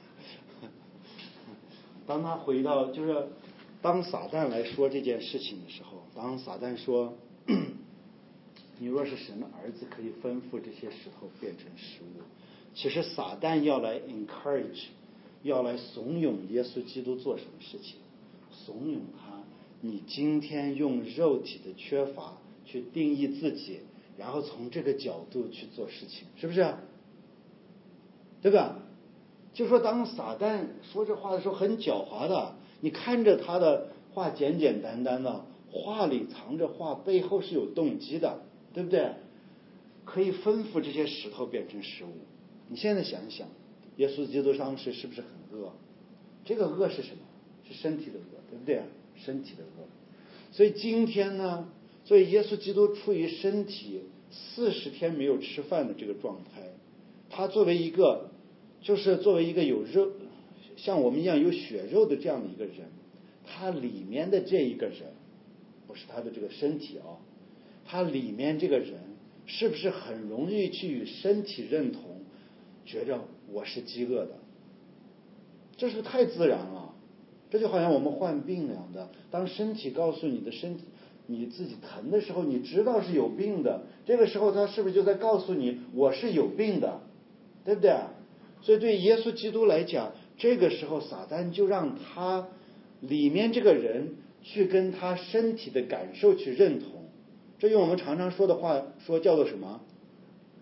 当他回到就是当撒旦来说这件事情的时候，当撒旦说你若是神的儿子，可以吩咐这些石头变成食物，其实撒旦要来 encourage， 要来怂恿耶稣基督做什么事情？怂恿他，你今天用肉体的缺乏去定义自己，然后从这个角度去做事情，是不是？对吧？就说当撒旦说这话的时候很狡猾的，你看着他的话简简单单的，话里藏着话，背后是有动机的，对不对？可以吩咐这些石头变成食物。你现在想想，耶稣基督当时是不是很饿？这个饿是什么？是身体的饿，对不对？身体的饿。所以今天呢，所以耶稣基督处于身体四十天没有吃饭的这个状态，他作为一个就是作为一个有肉像我们一样有血肉的这样的一个人，他里面的这一个人不是他的这个身体啊，他里面这个人是不是很容易去与身体认同，觉着我是饥饿的？这是太自然了，这就好像我们患病那样的，当身体告诉你的身体你自己疼的时候，你知道是有病的，这个时候他是不是就在告诉你我是有病的，对不对？所以对耶稣基督来讲，这个时候撒旦就让他里面这个人去跟他身体的感受去认同，这用我们常常说的话说叫做什么？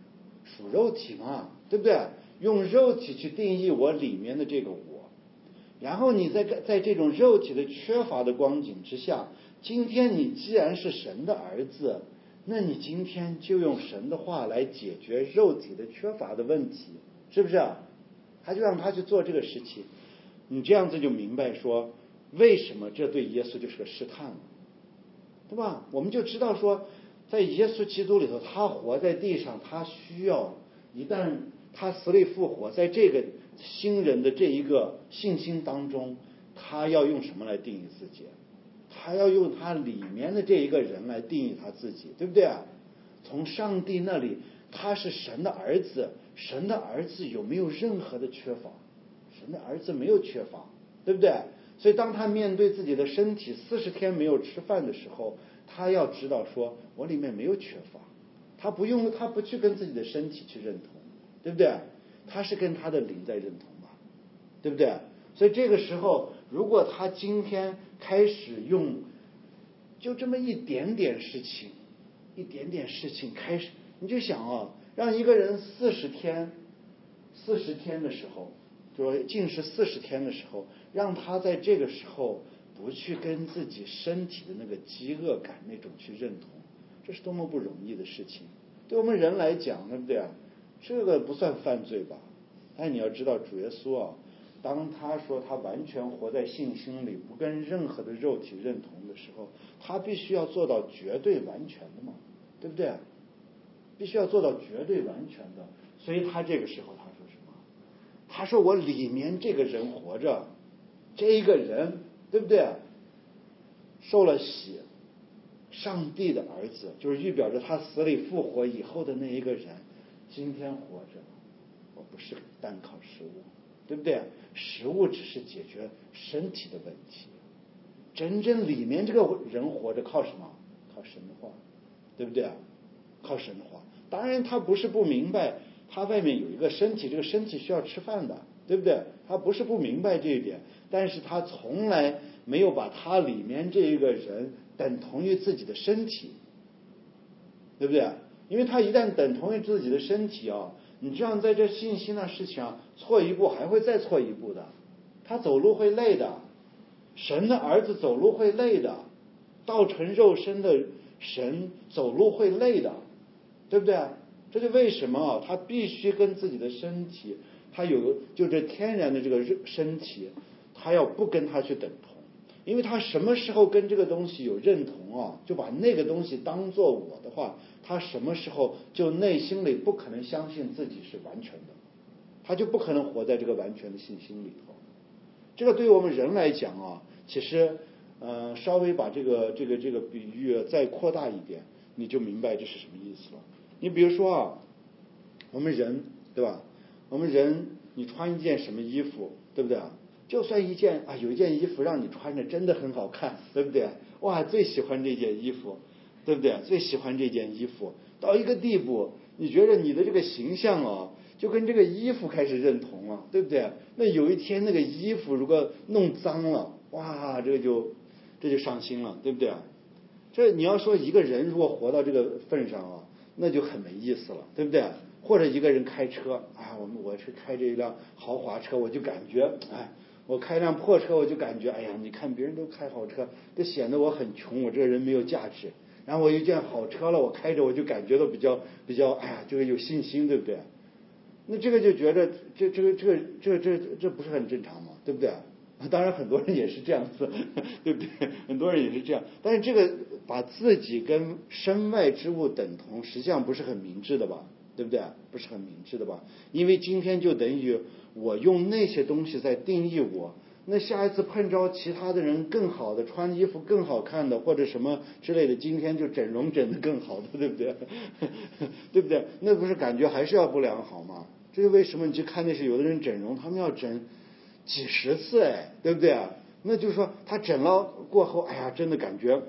属肉体嘛，对不对？用肉体去定义我里面的这个我，然后你在在这种肉体的缺乏的光景之下，今天你既然是神的儿子，那你今天就用神的话来解决肉体的缺乏的问题，是不是啊？他就让他去做这个事情，你这样子就明白说为什么这对耶稣就是个试探了，对吧？我们就知道说在耶稣基督里头，他活在地上，他需要一旦他死里复活，在这个新人的这一个信心当中，他要用什么来定义自己？他要用他里面的这一个人来定义他自己，对不对啊？从上帝那里，他是神的儿子，神的儿子有没有任何的缺乏？神的儿子没有缺乏，对不对？所以当他面对自己的身体四十天没有吃饭的时候，他要知道说我里面没有缺乏，他不用他不去跟自己的身体去认同，对不对？他是跟他的灵在认同吧，对不对？所以这个时候，如果他今天开始用就这么一点点事情一点点事情开始，你就想啊，让一个人四十天四十天的时候，就说禁食四十天的时候，让他在这个时候不去跟自己身体的那个饥饿感那种去认同，这是多么不容易的事情。对我们人来讲，对不对啊？这个不算犯罪吧？但你要知道，主耶稣啊，当他说他完全活在信心里，不跟任何的肉体认同的时候，他必须要做到绝对完全的嘛，对不对？必须要做到绝对完全的。所以他这个时候他说什么？他说我里面这个人活着，这一个人，对不对？受了洗，上帝的儿子，就是预表着他死里复活以后的那一个人，今天活着，我不是单靠食物，对不对？食物只是解决身体的问题，真正里面这个人活着靠什么？靠神的话，对不对？靠神的话。当然他不是不明白，他外面有一个身体，这个身体需要吃饭的，对不对？他不是不明白这一点，但是他从来没有把他里面这一个人等同于自己的身体，对不对？因为他一旦等同于自己的身体啊，你这样在这信心的事情上错一步还会再错一步的，他走路会累的，神的儿子走路会累的，道成肉身的神走路会累的，对不对？这就为什么啊，他必须跟自己的身体，他有就这天然的这个身体，他要不跟他去等同，因为他什么时候跟这个东西有认同啊，就把那个东西当做我的话，他什么时候就内心里不可能相信自己是完全的，他就不可能活在这个完全的信心里头。这个对于我们人来讲啊，其实呃稍微把这个这个这个比喻再扩大一点，你就明白这是什么意思了。你比如说啊，我们人对吧？我们人你穿一件什么衣服，对不对啊？就算一件啊有一件衣服让你穿着真的很好看，对不对？哇，最喜欢这件衣服，对不对？最喜欢这件衣服到一个地步，你觉得你的这个形象啊，就跟这个衣服开始认同了，对不对？那有一天那个衣服如果弄脏了，哇，这个就这就伤心了，对不对？这你要说一个人如果活到这个份上啊，那就很没意思了，对不对？或者一个人开车啊，我们我是开着一辆豪华车，我就感觉哎，我开一辆破车，我就感觉哎呀，你看别人都开好车，这显得我很穷，我这个人没有价值。然后我一见好车了，我开着我就感觉到比较比较哎呀，这个有信心，对不对？那这个就觉得这这个这个这这这不是很正常吗？对不对？当然很多人也是这样子，对不对？很多人也是这样，但是这个把自己跟身外之物等同，实际上不是很明智的吧？对不对？不是很明智的吧？因为今天就等于我用那些东西在定义我，那下一次碰着其他的人更好的，穿衣服更好看的，或者什么之类的，今天就整容整得更好的，对不对？对不对？那不是感觉还是要不良好吗？这是为什么？你去看那些有的人整容，他们要整几十次，哎，对不对啊？那就是说他整了过后，哎呀，真的感觉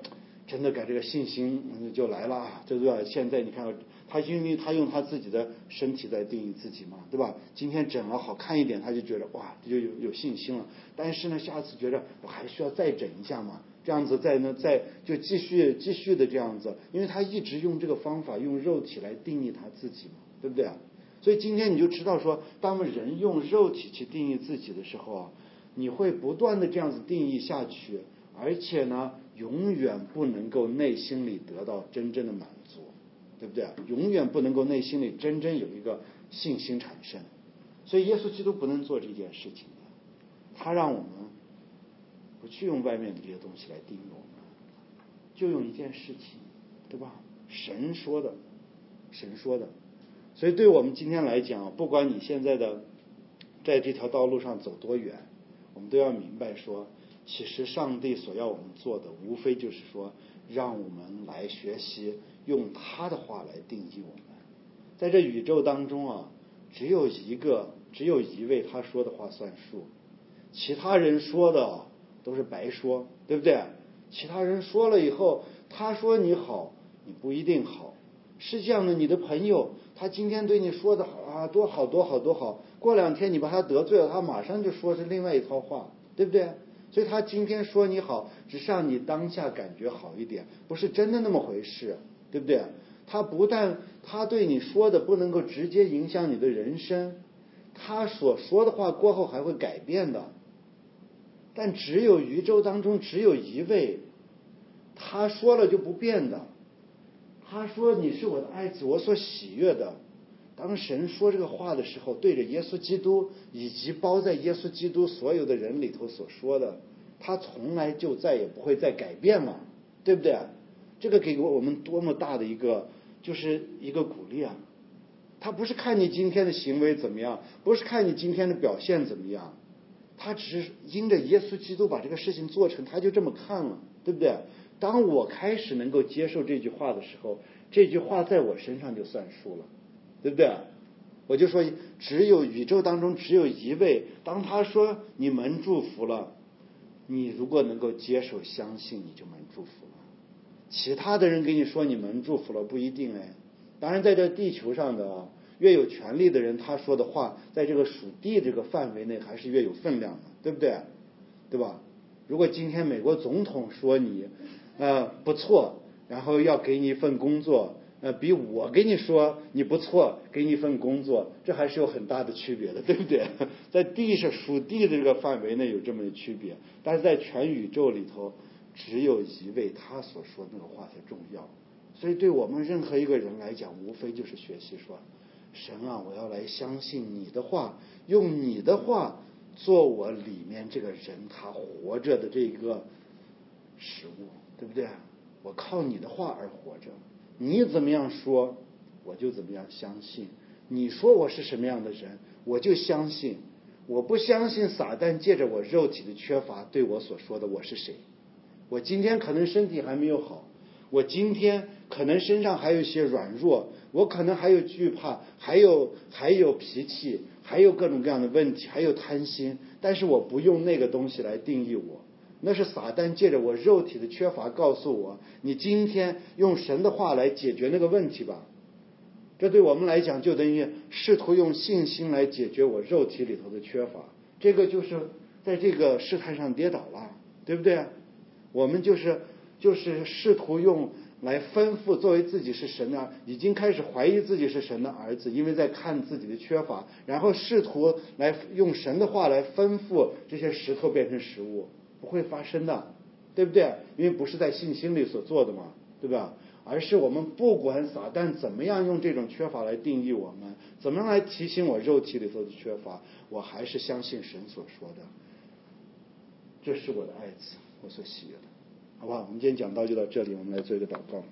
真的感这个信心就来了啊！对吧？现在你看，他因为他用他自己的身体在定义自己嘛，对吧？今天整了好看一点，他就觉得哇，就有有信心了。但是呢，下次觉得我还需要再整一下嘛，这样子再呢再就继续继续的这样子，因为他一直用这个方法用肉体来定义他自己嘛，对不对啊？所以今天你就知道说，当人用肉体去定义自己的时候啊，你会不断的这样子定义下去，而且呢，永远不能够内心里得到真正的满足，对不对？永远不能够内心里真正有一个信心产生。所以耶稣基督不能做这件事情的，他让我们不去用外面的这些东西来定义我们，就用一件事情，对吧？神说的，神说的。所以对我们今天来讲，不管你现在的在这条道路上走多远，我们都要明白说，其实上帝所要我们做的，无非就是说，让我们来学习用他的话来定义我们。在这宇宙当中啊，只有一个，只有一位他说的话算数，其他人说的都是白说，对不对？其他人说了以后，他说你好，你不一定好。实际上呢，你的朋友他今天对你说的啊多好多好多好，过两天你把他得罪了，他马上就说是另外一套话，对不对？所以他今天说你好，只是让你当下感觉好一点，不是真的那么回事，对不对？他不但他对你说的不能够直接影响你的人生，他所说的话过后还会改变的。但只有宇宙当中只有一位，他说了就不变的。他说你是我的爱子，我所喜悦的。当神说这个话的时候，对着耶稣基督以及包在耶稣基督所有的人里头所说的，他从来就再也不会再改变了，对不对？这个给我们多么大的一个就是一个鼓励啊！他不是看你今天的行为怎么样，不是看你今天的表现怎么样，他只是因着耶稣基督把这个事情做成，他就这么看了，对不对？当我开始能够接受这句话的时候，这句话在我身上就算数了，对不对？我就说只有宇宙当中只有一位，当他说你蒙祝福了，你如果能够接受相信，你就蒙祝福了。其他的人给你说你蒙祝福了，不一定哎。当然在这地球上的越有权力的人，他说的话在这个属地这个范围内还是越有分量的，对不对？对吧？如果今天美国总统说你呃不错，然后要给你一份工作，呃比我给你说你不错给你一份工作，这还是有很大的区别的，对不对？在地上属地的这个范围内有这么的区别，但是在全宇宙里头只有一位，他所说的那个话才重要。所以对我们任何一个人来讲，无非就是学习说，神啊，我要来相信你的话，用你的话做我里面这个人他活着的这个食物，对不对？我靠你的话而活着，你怎么样说我就怎么样相信，你说我是什么样的人我就相信，我不相信撒旦借着我肉体的缺乏对我所说的我是谁。我今天可能身体还没有好，我今天可能身上还有一些软弱，我可能还有惧怕，还有还有脾气，还有各种各样的问题，还有贪心，但是我不用那个东西来定义我，那是撒旦借着我肉体的缺乏告诉我，你今天用神的话来解决那个问题吧。这对我们来讲就等于试图用信心来解决我肉体里头的缺乏，这个就是在这个试探上跌倒了，对不对？我们就是就是试图用来吩咐作为自己是神的，已经开始怀疑自己是神的儿子，因为在看自己的缺乏，然后试图来用神的话来吩咐这些石头变成食物，不会发生的，对不对？因为不是在信心里所做的嘛，对吧？而是我们不管撒旦怎么样用这种缺乏来定义我们，怎么样来提醒我肉体里头的缺乏，我还是相信神所说的，这是我的爱子，我所喜悦的，好不好？我们今天讲到就到这里，我们来做一个祷告。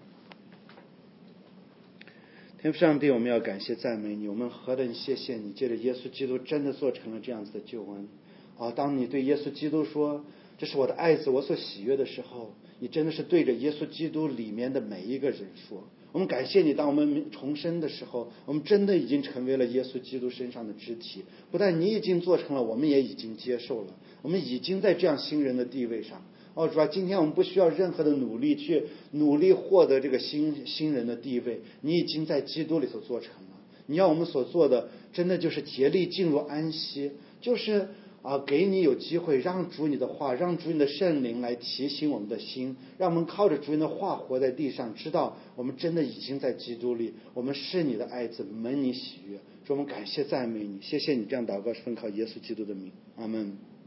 天父上帝，我们要感谢赞美你，我们何等谢谢你，借着耶稣基督真的做成了这样子的救恩啊！当你对耶稣基督说这是我的爱子，我所喜悦的时候，你真的是对着耶稣基督里面的每一个人说。我们感谢你，当我们重生的时候，我们真的已经成为了耶稣基督身上的肢体，不但你已经做成了，我们也已经接受了，我们已经在这样新人的地位上。 哦，主啊，今天我们不需要任何的努力去努力获得这个新新人的地位，你已经在基督里头做成了。你要我们所做的，真的就是竭力进入安息，就是啊，给你有机会，让主你的话，让主你的圣灵来提醒我们的心，让我们靠着主你的话活在地上，知道我们真的已经在基督里，我们是你的爱子，蒙你喜悦。说我们感谢赞美你，谢谢你这样祷告是奉靠耶稣基督的名，阿门。